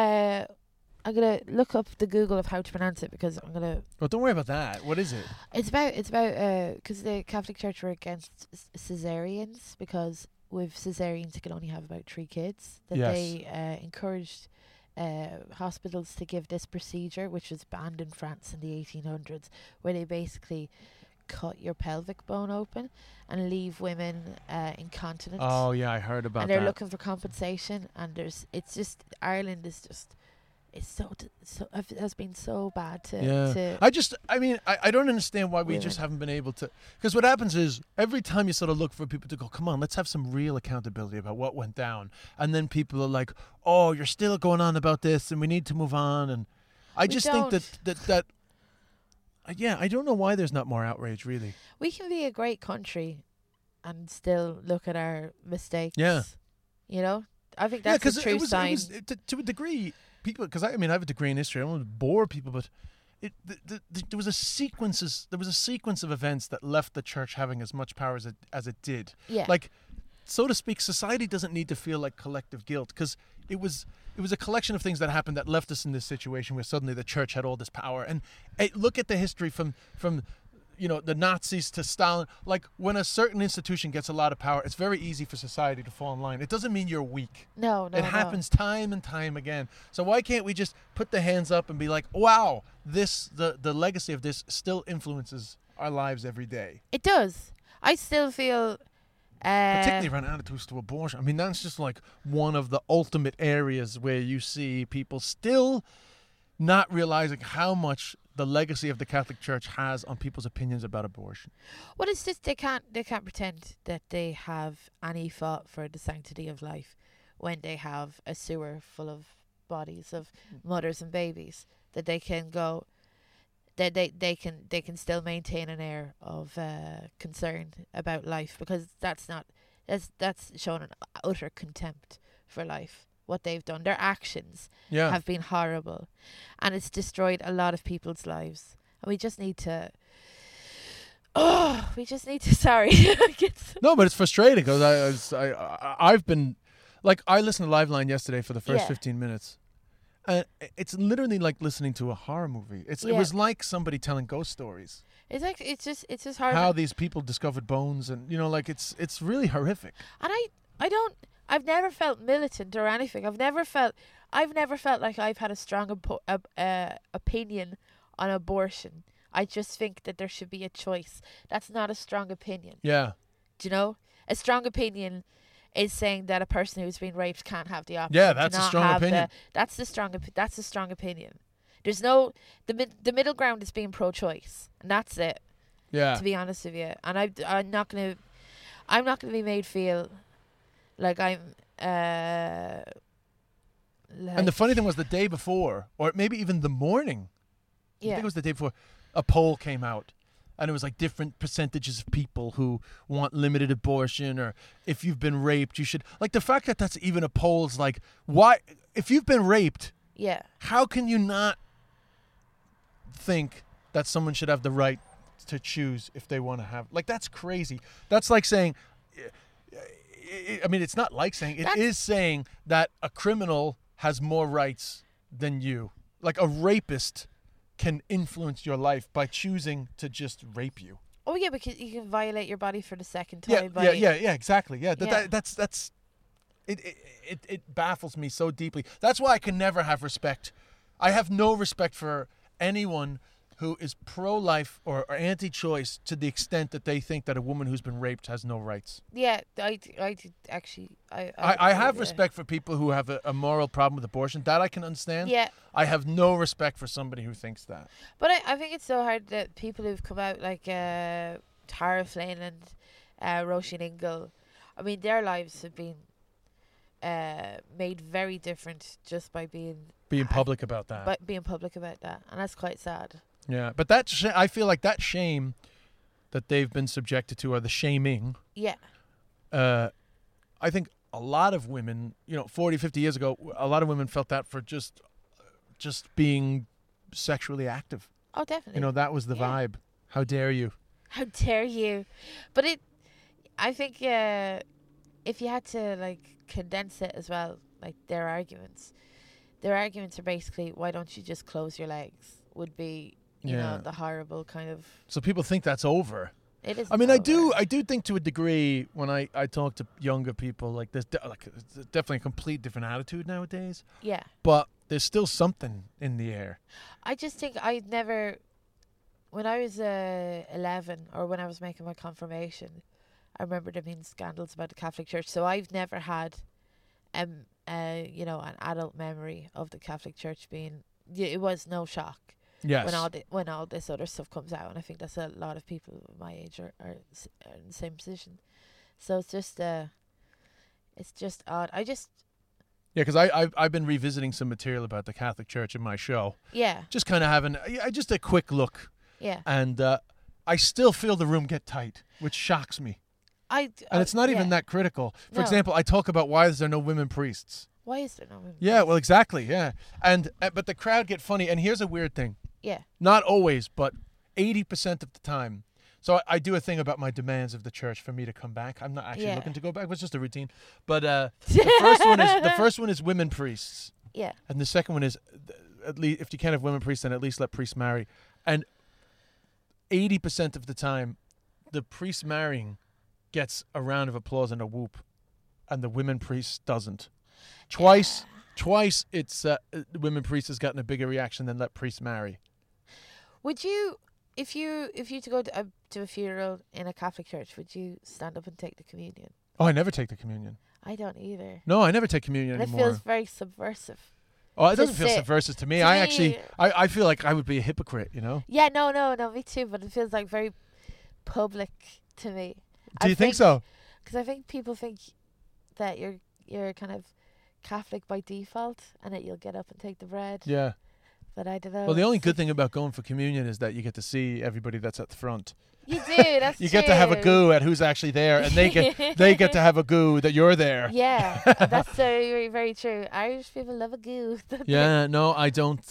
I'm gonna look up the Google of how to pronounce it because I'm gonna. Well, don't worry about that. What is it? It's about because the Catholic Church were against cesareans because with cesareans you can only have about 3 kids. That Yes. they encouraged hospitals to give this procedure, which was banned in France in the 1800s, where they basically cut your pelvic bone open and leave women incontinent. Oh yeah, I heard about and they're that. looking for compensation. And it's just Ireland is just. It's it has been so bad to I don't understand why we women. just haven't been able to. Because what happens is every time you sort of look for people to go, come on, let's have some real accountability about what went down, and then people are like, oh, you're still going on about this, and we need to move on. And I just think that I don't know why there's not more outrage, really. We can be a great country and still look at our mistakes. Yeah. You know, I think that's a true sign. It was to a degree. People, because I have a degree in history. I don't want to bore people, but there was a sequence of events that left the church having as much power as it did. Yeah. Like, so to speak, society doesn't need to feel like collective guilt because it was a collection of things that happened that left us in this situation where suddenly the church had all this power. And look at the history from the Nazis to Stalin. Like, when a certain institution gets a lot of power, it's very easy for society to fall in line. It doesn't mean you're weak. No. It happens time and time again. So why can't we just put the hands up and be like, wow, the legacy of this still influences our lives every day? It does. I still feel. Particularly around attitudes to abortion. I mean, that's just like one of the ultimate areas where you see people still not realizing how much the legacy of the Catholic Church has on people's opinions about abortion. Well, it's just they can't pretend that they have any thought for the sanctity of life when they have a sewer full of bodies of mothers and babies, that they can go, that they can still maintain an air of concern about life, because that's showing an utter contempt for life. What they've done, their actions have been horrible, and it's destroyed a lot of people's lives. And we just need to. Sorry. No, but it's frustrating because I've been, like, I listened to Liveline yesterday for the first 15 minutes. And it's literally like listening to a horror movie. It was like somebody telling ghost stories. It's just hard. How these people discovered bones, and like it's really horrific. And I've never felt militant or anything. I've never felt like I've had a strong opinion on abortion. I just think that there should be a choice. That's not a strong opinion. Yeah. Do you know? A strong opinion is saying that a person who's been raped can't have the option. Yeah, that's a strong opinion. That's a strong opinion. There's no the middle ground is being pro-choice, and that's it. Yeah. To be honest with you, and I'm not gonna be made feel like I'm. And the funny thing was, the day before, or maybe even the morning, I think it was the day before, a poll came out. And it was like different percentages of people who want limited abortion, or if you've been raped, you should. Like, the fact that that's even a poll is like, why? If you've been raped, how can you not think that someone should have the right to choose if they want to have? Like, that's crazy. That's like saying, I mean, it's not like saying, it is saying that a criminal has more rights than you. Like, a rapist can influence your life by choosing to just rape you. Oh yeah, because you can violate your body for the second time. Yeah, exactly. Yeah, that's it baffles me so deeply. That's why I can never have respect. I have no respect for anyone who is pro-life or anti-choice to the extent that they think that a woman who's been raped has no rights. Yeah, I have respect for people who have a moral problem with abortion. That I can understand. Yeah. I have no respect for somebody who thinks that. But I think it's so hard that people who've come out like Tara Flynn and Roisin Ingle, I mean, their lives have been made very different just by being public about that. But being public about that, and that's quite sad. Yeah, but I feel like that shame that they've been subjected to, or the shaming. Yeah. I think a lot of women, 40, 50 years ago, a lot of women felt that for just being sexually active. Oh, definitely. That was the vibe. How dare you? How dare you? But I think if you had to like condense it as well, like their arguments are basically, why don't you just close your legs? Would be the horrible kind of. So people think that's over. It is. I mean, I do think to a degree when I talk to younger people, like there's definitely a complete different attitude nowadays. Yeah. But there's still something in the air. I just think when I was 11, or when I was making my confirmation, I remember there being scandals about the Catholic Church. So I've never had, an adult memory of the Catholic Church being. It was no shock. Yes. When all this other stuff comes out, and I think that's a lot of people my age are in the same position. So it's just odd. Because I've been revisiting some material about the Catholic Church in my show. Yeah. Just kind of having just a quick look. Yeah. And I still feel the room get tight, which shocks me. And it's not even that critical. For example, I talk about why is there no women priests. Why is there no women? Yeah, well, exactly, yeah. And but the crowd get funny. And here's a weird thing. Yeah. Not always, but 80% of the time. So I do a thing about my demands of the church for me to come back. I'm not actually looking to go back. It was just a routine. But the first one is women priests. Yeah. And the second one is, at least if you can't have women priests, then at least let priests marry. And 80% of the time, the priest marrying gets a round of applause and a whoop, and the women priest doesn't. Twice it's women priest has gotten a bigger reaction than let priests marry. Would you, if you to go to a funeral in a Catholic church, would you stand up and take the communion? Oh, I never take the communion. I don't either. No, I never take communion and anymore. It feels very subversive. Oh, it to doesn't feel sit. subversive to me. To I me- I feel like I would be a hypocrite, you know? Yeah, no, me too. But it feels like very public to me. Do you think so? Because I think people think that you're kind of Catholic by default, and that you'll get up and take the bread. Yeah. But I don't know. Well, the only It's good like- thing about going for communion is that you get to see everybody that's at the front. You do. That's You get to have a true. go at who's actually there, and they get to have a go that you're there. Yeah, that's very, very true. Irish people love a goo. Yeah, no, I don't.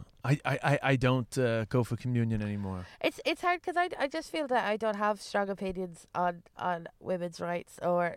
I don't go for communion anymore. It's hard because I just feel that I don't have strong opinions on women's rights or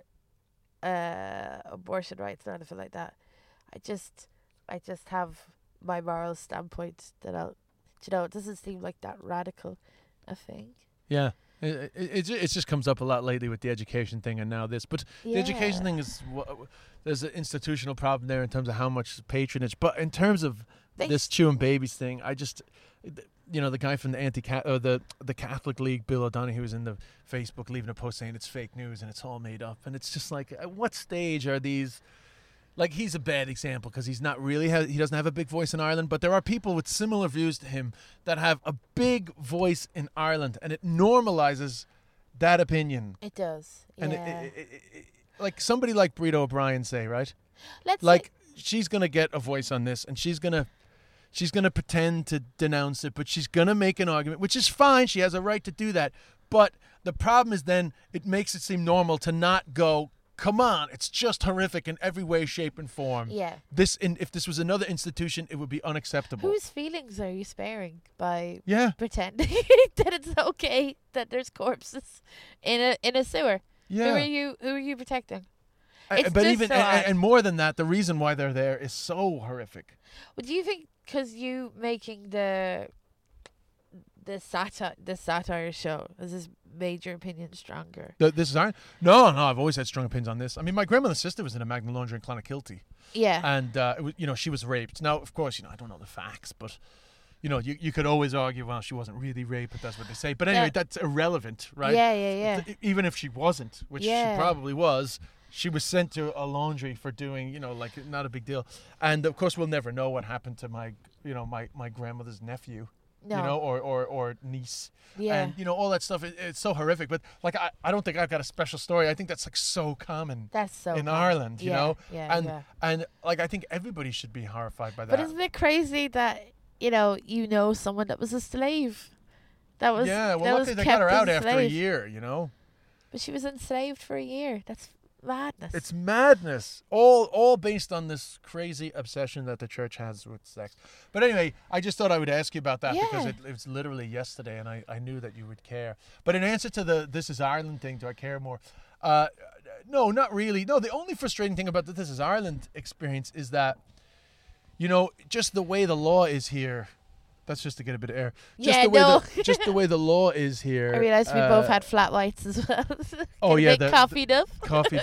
abortion rights or anything like that. I just have my moral standpoint that it doesn't seem like that radical a thing. Yeah, it just comes up a lot lately with the education thing and now this. But the education thing is there's an institutional problem there in terms of how much patronage. But in terms of this chewing babies thing, I just, the guy from the the Catholic League, Bill O'Donoghue, was in the Facebook leaving a post saying it's fake news and it's all made up. And it's just like, at what stage are these? Like, he's a bad example because he doesn't have a big voice in Ireland, but there are people with similar views to him that have a big voice in Ireland, and it normalizes that opinion. It does. And Yeah. it like somebody like Brita O'Brien say, right? Let's Like, she's gonna get a voice on this, and she's gonna pretend to denounce it, but she's gonna make an argument, which is fine. She has a right to do that. But the problem is then it makes it seem normal to not go, come on, it's just horrific in every way, shape, and form. Yeah. If this was another institution, it would be unacceptable. Whose feelings are you sparing by Yeah. pretending that it's okay that there's corpses in a sewer? Yeah. Who are you protecting? It's But just even so odd. and more than that, the reason why they're there is so horrific. Well, do you think because you making the satire show has this made your opinion stronger? This is Ireland? No, I've always had strong opinions on this. I mean, my grandmother's sister was in a Magna Laundry in Clonakilty, Yeah. and it was, she was raped. Now, of course, I don't know the facts, but you could always argue, well, she wasn't really raped, but that's what they say. But anyway, that's irrelevant, right? Yeah. Even if she wasn't, which Yeah. she probably was, she was sent to a laundry for doing, not a big deal. And of course, we'll never know what happened to my grandmother's nephew. No. Or niece. Yeah. And, all that stuff, it's so horrific. But, like, I don't think I've got a special story. I think that's, like, so common That's so in common. Ireland, you know? Yeah. And, like, I think everybody should be horrified by that. But isn't it crazy that someone that was a slave? That was yeah, well, that luckily was they kept got her out as after a slave. year, But she was enslaved for a year. That's madness. It's madness. All based on this crazy obsession that the church has with sex. But anyway, I just thought I would ask you about that because Yeah. it was literally yesterday, and I knew that you would care. But in answer to the This Is Ireland thing, do I care more? No, not really. No, the only frustrating thing about the This Is Ireland experience is that, just the way the law is here. That's just to get a bit of air. Just Yeah, the way no. just the way the law is here. I realised we both had flat whites as well. Oh, Get a yeah, bit coffeeed up. coffee.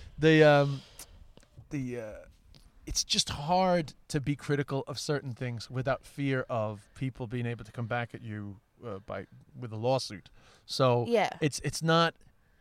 It's just hard to be critical of certain things without fear of people being able to come back at you with a lawsuit. So Yeah. it's not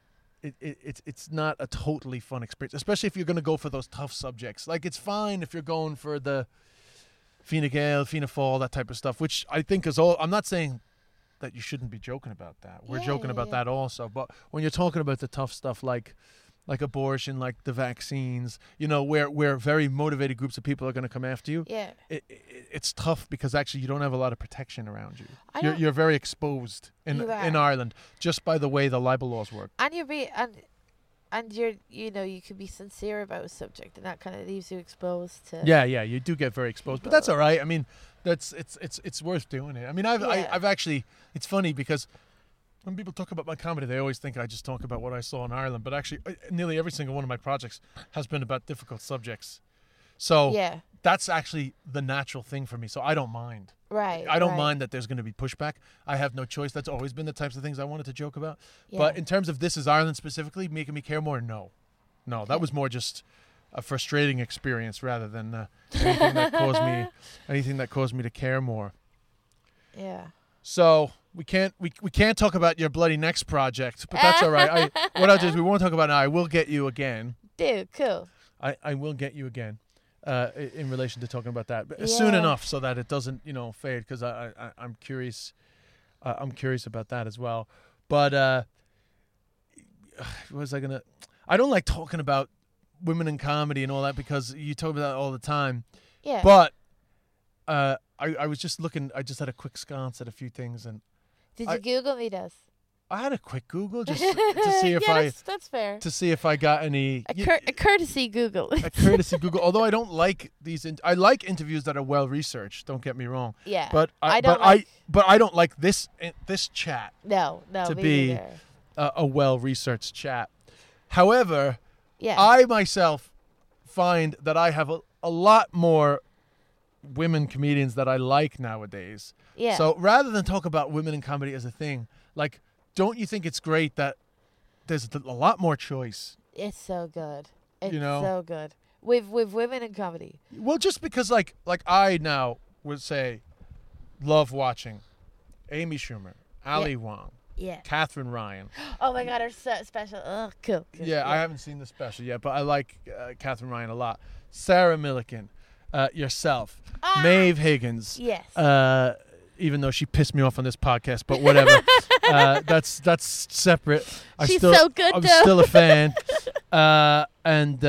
a totally fun experience, especially if you're going to go for those tough subjects. Like, it's fine if you're going for the Fine Gael, Fianna Fáil, that type of stuff, which I think is all. I'm not saying that you shouldn't be joking about that. We're joking about that also. But when you're talking about the tough stuff like abortion, like the vaccines, where very motivated groups of people are going to come after you, Yeah. it's tough because actually you don't have a lot of protection around you. I don't- You're very exposed in You are. in Ireland just by the way the libel laws work. And you're you can be sincere about a subject, and that kind of leaves you exposed to. Yeah, you do get very exposed, but that's all right. I mean, it's worth doing it. I mean, I've actually, it's funny because when people talk about my comedy, they always think I just talk about what I saw in Ireland, but actually, nearly every single one of my projects has been about difficult subjects. So Yeah. that's actually the natural thing for me. So I don't mind. Right. I don't right. mind that there's going to be pushback. I have no choice. That's always been the types of things I wanted to joke about. Yeah. But in terms of This Is Ireland specifically, making me care more, no. That was more just a frustrating experience rather than anything that caused me to care more. Yeah. So we can't talk about your bloody next project, but that's all right. What I'll do is we won't talk about it now. I will get you again. Dude, cool. I will get you again. in relation to talking about that, but soon enough so that it doesn't, fade. Because I'm curious. I'm curious about that as well. But what was I gonna? I don't like talking about women in comedy and all that because you talk about that all the time. Yeah. But I was just looking. I just had a quick sconce at a few things, and Did you Google me this? I had a quick Google just to see if that's fair. to see if I got any A courtesy Google. a courtesy Google. Although I don't like these. I like interviews that are well researched. Don't get me wrong. Yeah. But I don't like this chat No, to me be neither. a well researched chat. However, Yeah. I myself find that I have a lot more women comedians that I like nowadays. Yeah. So rather than talk about women in comedy as a thing, like, don't you think it's great that there's a lot more choice? It's so good. It's You know? so good. With women in comedy. Well, just because like I now would say love watching Amy Schumer, Ali Wong, Yeah. Catherine Ryan. Oh my God, her special. Oh, cool. Yeah, I haven't seen the special yet, but I like Catherine Ryan a lot. Sarah Millican, yourself, Maeve Higgins. Yes. Even though she pissed me off on this podcast, but whatever. That's separate. She's so good, I'm though. still a fan. And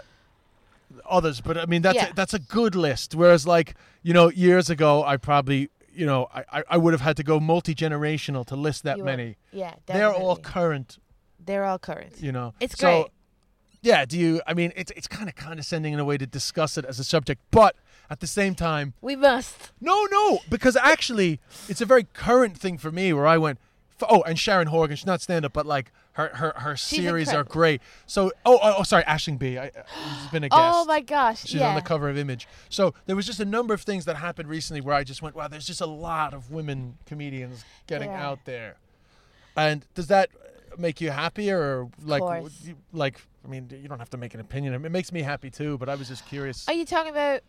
others, but I mean that's a good list. Whereas like years ago, I probably I would have had to go multi-generational to list that many. Yeah, definitely. They're all current. They're all current. It's So, great. yeah, I mean, it's kind of condescending in a way to discuss it as a subject, but at the same time, We must. no, because actually, it's a very current thing for me where I went, and Sharon Horgan, she's not stand-up, but like her series are incredible. great. So, sorry, Aisling B. Who's been a guest. Oh my gosh. She's on the cover of Image. So there was just a number of things that happened recently where I just went, wow, there's just a lot of women comedians getting Yeah. out there. And does that make you happier, or like, course. I mean, you don't have to make an opinion. It makes me happy too, but I was just curious. Are you talking about?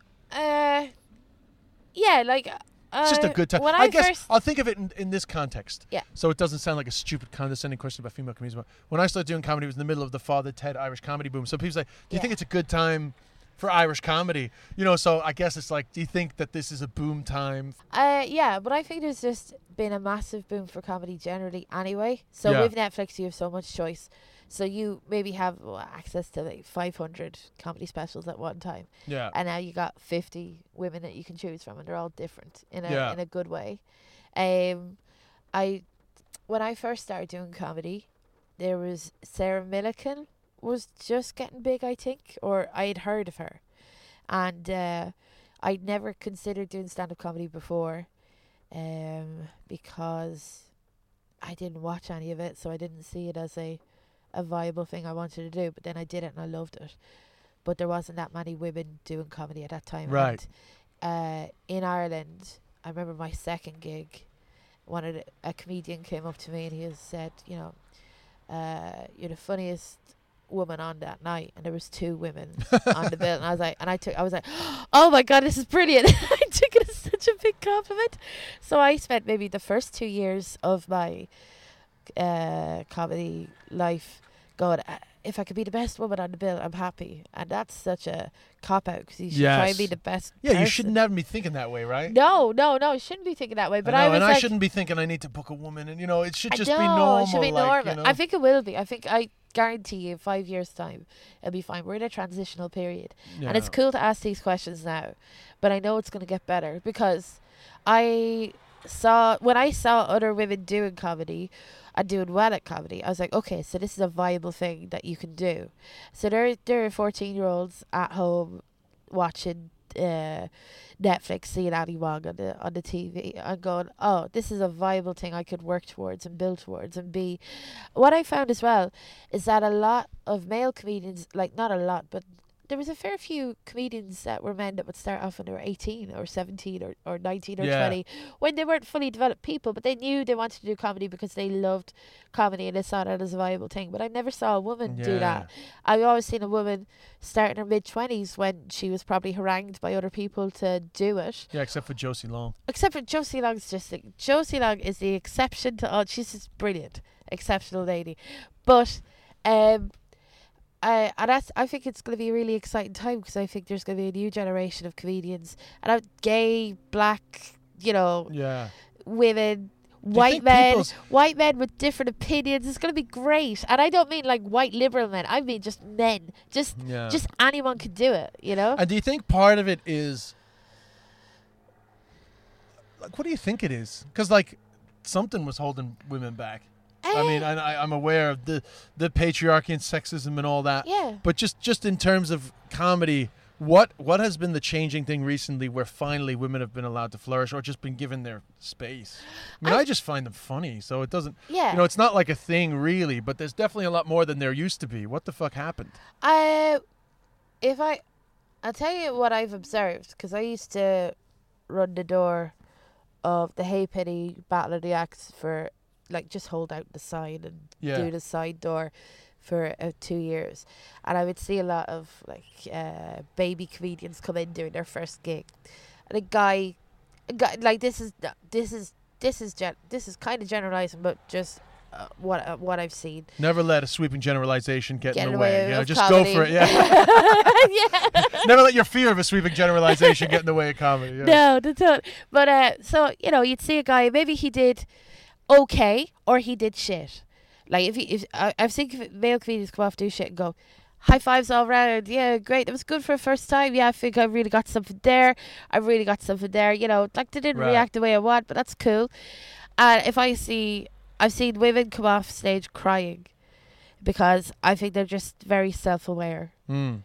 Yeah, like. It's just a good time. When I guess first, I'll think of it in this context. Yeah. So it doesn't sound like a stupid, condescending question about female comedians. When I started doing comedy, it was in the middle of the Father Ted Irish comedy boom. So people say, do you think it's a good time for Irish comedy? So I guess it's like, do you think that this is a boom time? yeah, but I think there's just been a massive boom for comedy generally anyway. So Yeah. with Netflix, you have so much choice. So you maybe have access to like 500 comedy specials at one time. Yeah. And now you got 50 women that you can choose from, and they're all different in a good way. When I first started doing comedy, there was Sarah Millican was just getting big, I think, or I had heard of her, and I'd never considered doing stand-up comedy before, because I didn't watch any of it, so I didn't see it as a viable thing I wanted to do. But then I did it and I loved it. But there wasn't that many women doing comedy at that time. Right. And, in Ireland, I remember my second gig, a comedian came up to me and he said, you're the funniest woman on that night, and there was 2 women on the bill, and I was like, oh my God, this is brilliant. I took it as such a big compliment. So I spent maybe the first 2 years of my comedy life going, if I could be the best woman on the bill, I'm happy. And that's such a cop-out, because you should try and be the best person. You shouldn't have me thinking that way, right? No, you shouldn't be thinking that way. But I was I shouldn't be thinking I need to book a woman, and it should just be No, normal. it should be like, normal. I think it will be. I guarantee you, 5 years time, it'll be fine. We're in a transitional period, and it's cool to ask these questions now. But I know it's going to get better, because when I saw other women doing comedy and doing well at comedy, I was like, okay, so this is a viable thing that you can do. So there are 14-year-olds at home watching Netflix, seeing Ali Wong on the TV, and going, oh, this is a viable thing I could work towards and build towards and be. What I found as well is that a lot of male comedians, like not a lot, but there was a fair few comedians that were men that would start off when they were 18 or 17 or 19 or 20, when they weren't fully developed people, but they knew they wanted to do comedy because they loved comedy and they saw that as a viable thing. But I never saw a woman do that. I've always seen a woman start in her mid-20s when she was probably harangued by other people to do it. Yeah, except for Josie Long. Except for Josie Long. Josie Long is the exception to all. She's just brilliant, exceptional lady. But I think it's going to be a really exciting time because I think there's going to be a new generation of comedians, and gay, black, Yeah. women, you white think men, people's- white men with different opinions. It's going to be great, and I don't mean like white liberal men. I mean just men, just anyone could do it. And do you think part of it is, like, what do you think it is? Because like something was holding women back. I mean, I'm aware of the patriarchy and sexism and all that. Yeah. But just in terms of comedy, what has been the changing thing recently where finally women have been allowed to flourish or just been given their space? I mean, I just find them funny, so it doesn't. Yeah. It's not like a thing really, but there's definitely a lot more than there used to be. What the fuck happened? I'll tell you what I've observed, because I used to run the door of the Halfpenny Battle of the Acts for, like, just hold out the sign and do the side door for 2 years, and I would see a lot of like baby comedians come in doing their first gig, and a guy like this is kind of generalizing, but just what I've seen. Never let a sweeping generalization get in the way way. of Just comedy. go for it. Yeah. Yeah. Never let your fear of a sweeping generalization get in the way of comedy. Yeah. No, that's not. But so you'd see a guy, maybe he did okay or he did shit. Like if I've seen male comedians come off, do shit and go, high fives all round, yeah, great, it was good for a first time, yeah, I think I really got something there, like they didn't react the way I want, but that's cool. And I've seen women come off stage crying because I think they're just very self-aware, and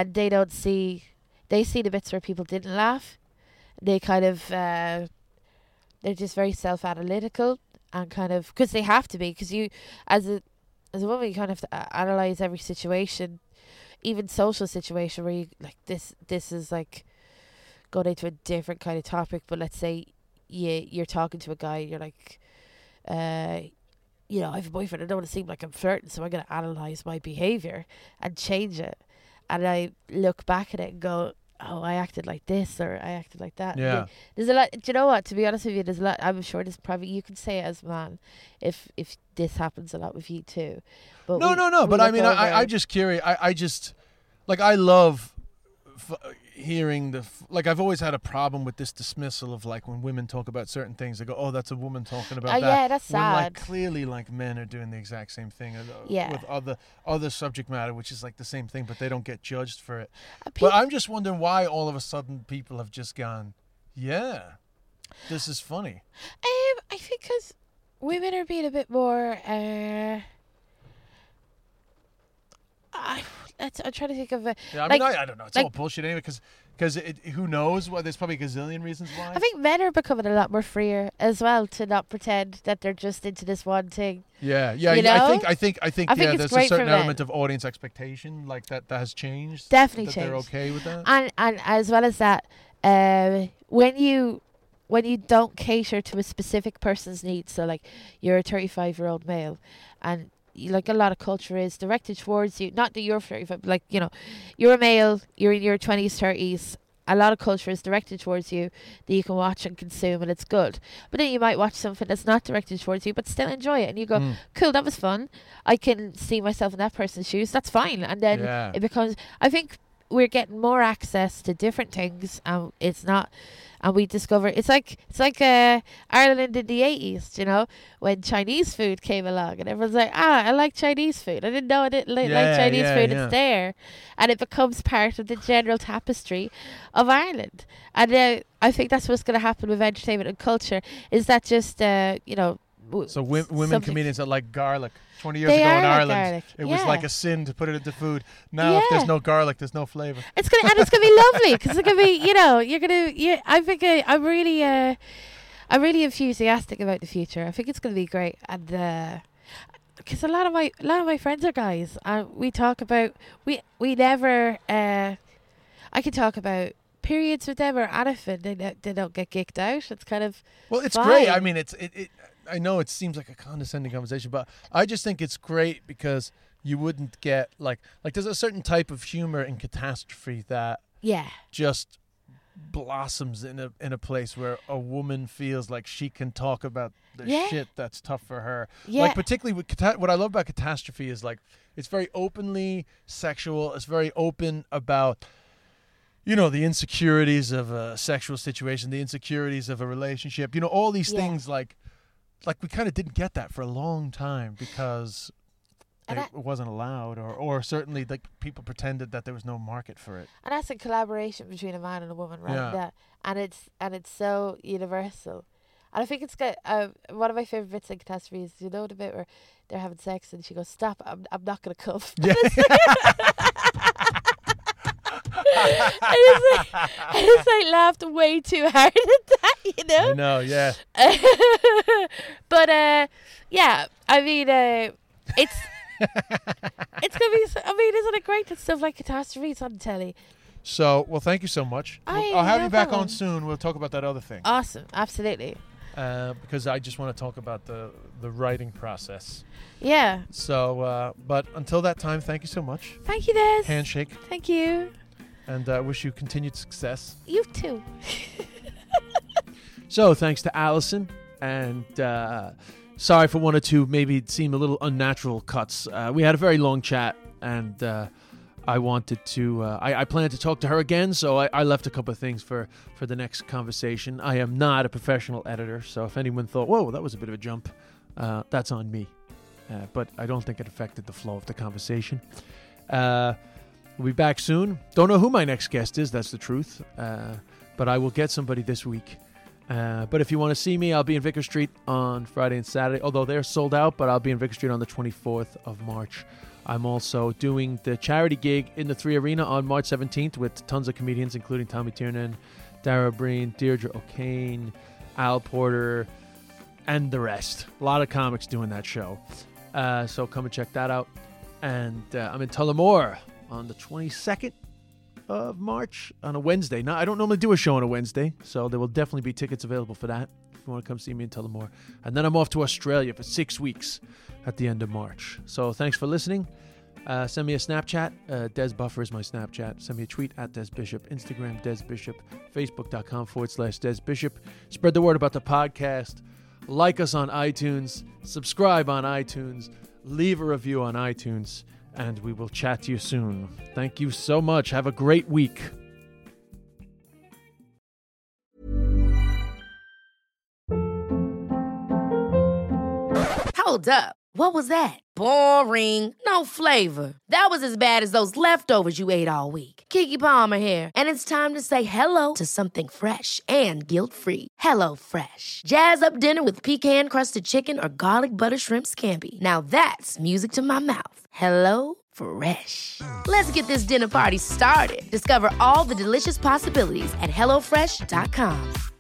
they see the bits where people didn't laugh. They kind of they're just very self-analytical. And kind of, because they have to be, because you, as a woman, you kind of have to analyze every situation, even social situation where you, like, this is like going into a different kind of topic, but let's say you're talking to a guy, you're like, I have a boyfriend, I don't want to seem like I'm flirting, so I'm going to analyze my behaviour and change it. And I look back at it and go, oh, I acted like this or I acted like that. Yeah. There's a lot. Do you know what? To be honest with you, there's a lot. I'm sure there's probably, you can say it as a man if this happens a lot with you too. But No. But I mean, I'm just curious. I just, like, I love hearing I've always had a problem with this dismissal of, like, when women talk about certain things, they go, oh, that's a woman talking about that. Yeah, that's when, sad. like, clearly, like, men are doing the exact same thing with other subject matter, which is like the same thing, but they don't get judged for it. But I'm just wondering why all of a sudden people have just gone, yeah, this is funny. I think because women are being a bit more. I'm trying to think of a. Yeah, I mean, I don't know. It's all bullshit anyway. Because who knows? Well, there's probably a gazillion reasons why. I think men are becoming a lot more freer as well to not pretend that they're just into this one thing. Yeah. I think it's there's a great certain for element men. of audience expectation, like that has changed. Definitely that changed. They're okay with that. And as well as that, when you don't cater to a specific person's needs, so like you're a 35-year-old male, and like a lot of culture is directed towards you, not that you're 35, but like, you're a male, you're in your 20s, 30s, a lot of culture is directed towards you that you can watch and consume, and it's good. But then you might watch something that's not directed towards you but still enjoy it, and you go, cool, that was fun, I can see myself in that person's shoes, that's fine. And then it becomes, I think we're getting more access to different things, and we discover it's like Ireland in the 80s, when Chinese food came along, and everyone's like, I like Chinese food. I didn't know I didn't like Chinese food. Yeah. It's there, and it becomes part of the general tapestry of Ireland. And I think that's what's going to happen with entertainment and culture. Is that just So women comedians that like garlic. 20 years They ago are in like Ireland, garlic. it was Yeah. like a sin to put it into food. Now, if there's no garlic, there's no flavor. It's gonna be lovely, because it's gonna be, I think I'm really enthusiastic about the future. I think it's gonna be great, and because a lot of my friends are guys, and we talk about we never I can talk about periods with them or anything. They don't get kicked out. It's kind of It's fine. great. I mean, it. I know it seems like a condescending conversation, but I just think it's great because you wouldn't get like there's a certain type of humor in catastrophe that just blossoms in a place where a woman feels like she can talk about the shit that's tough for her. Yeah. Like particularly with what I love about Catastrophe is like it's very openly sexual. It's very open about, you know, the insecurities of a sexual situation, the insecurities of a relationship, you know, all these things like we kind of didn't get that for a long time because it wasn't allowed or certainly like people pretended that there was no market for it. And that's a collaboration between a man and a woman, right? Yeah. And it's so universal. And I think it's got one of my favorite bits in Catastrophe is, you know, the bit where they're having sex and she goes, "Stop! I'm not gonna come." Yeah. I just like laughed way too hard at that, you know. I know, yeah. But yeah, I mean, it's gonna be. I mean, isn't it great that stuff like Catastrophes on telly? So, well, thank you so much. I'll have you back on soon. We'll talk about that other thing. Awesome, absolutely. Because I just want to talk about the writing process. Yeah. So, but until that time, thank you so much. Thank you, Des. Handshake. Thank you. And I wish you continued success. You too. So, thanks to Allison. And sorry for one or two maybe it seemed a little unnatural cuts. We had a very long chat, and I wanted to I planned to talk to her again, so I left a couple of things for the next conversation. I am not a professional editor, so if anyone thought, whoa, that was a bit of a jump, that's on me. But I don't think it affected the flow of the conversation. We'll be back soon. Don't know who my next guest is, that's the truth. But I will get somebody this week. But if you want to see me, I'll be in Vicar Street on Friday and Saturday, although they're sold out, but I'll be in Vicar Street on the 24th of March. I'm also doing the charity gig in the 3 Arena on March 17th with tons of comedians, including Tommy Tiernan, Dara Breen, Deirdre O'Kane, Al Porter, and the rest. A lot of comics doing that show. So come and check that out. And I'm in Tullamore on the 22nd of March on a Wednesday. Now, I don't normally do a show on a Wednesday, so there will definitely be tickets available for that if you want to come see me in Tullamore. And then I'm off to Australia for 6 weeks at the end of March. So thanks for listening. Send me a Snapchat. Des Buffer is my Snapchat. Send me a tweet at Des Bishop. Instagram, Des Bishop. Facebook.com/Des Bishop. Spread the word about the podcast. Like us on iTunes. Subscribe on iTunes. Leave a review on iTunes. And we will chat to you soon. Thank you so much. Have a great week. Hold up. What was that? Boring. No flavor. That was as bad as those leftovers you ate all week. Keke Palmer here. And it's time to say hello to something fresh and guilt-free. Hello Fresh. Jazz up dinner with pecan-crusted chicken or garlic butter shrimp scampi. Now that's music to my mouth. Hello Fresh. Let's get this dinner party started. Discover all the delicious possibilities at HelloFresh.com.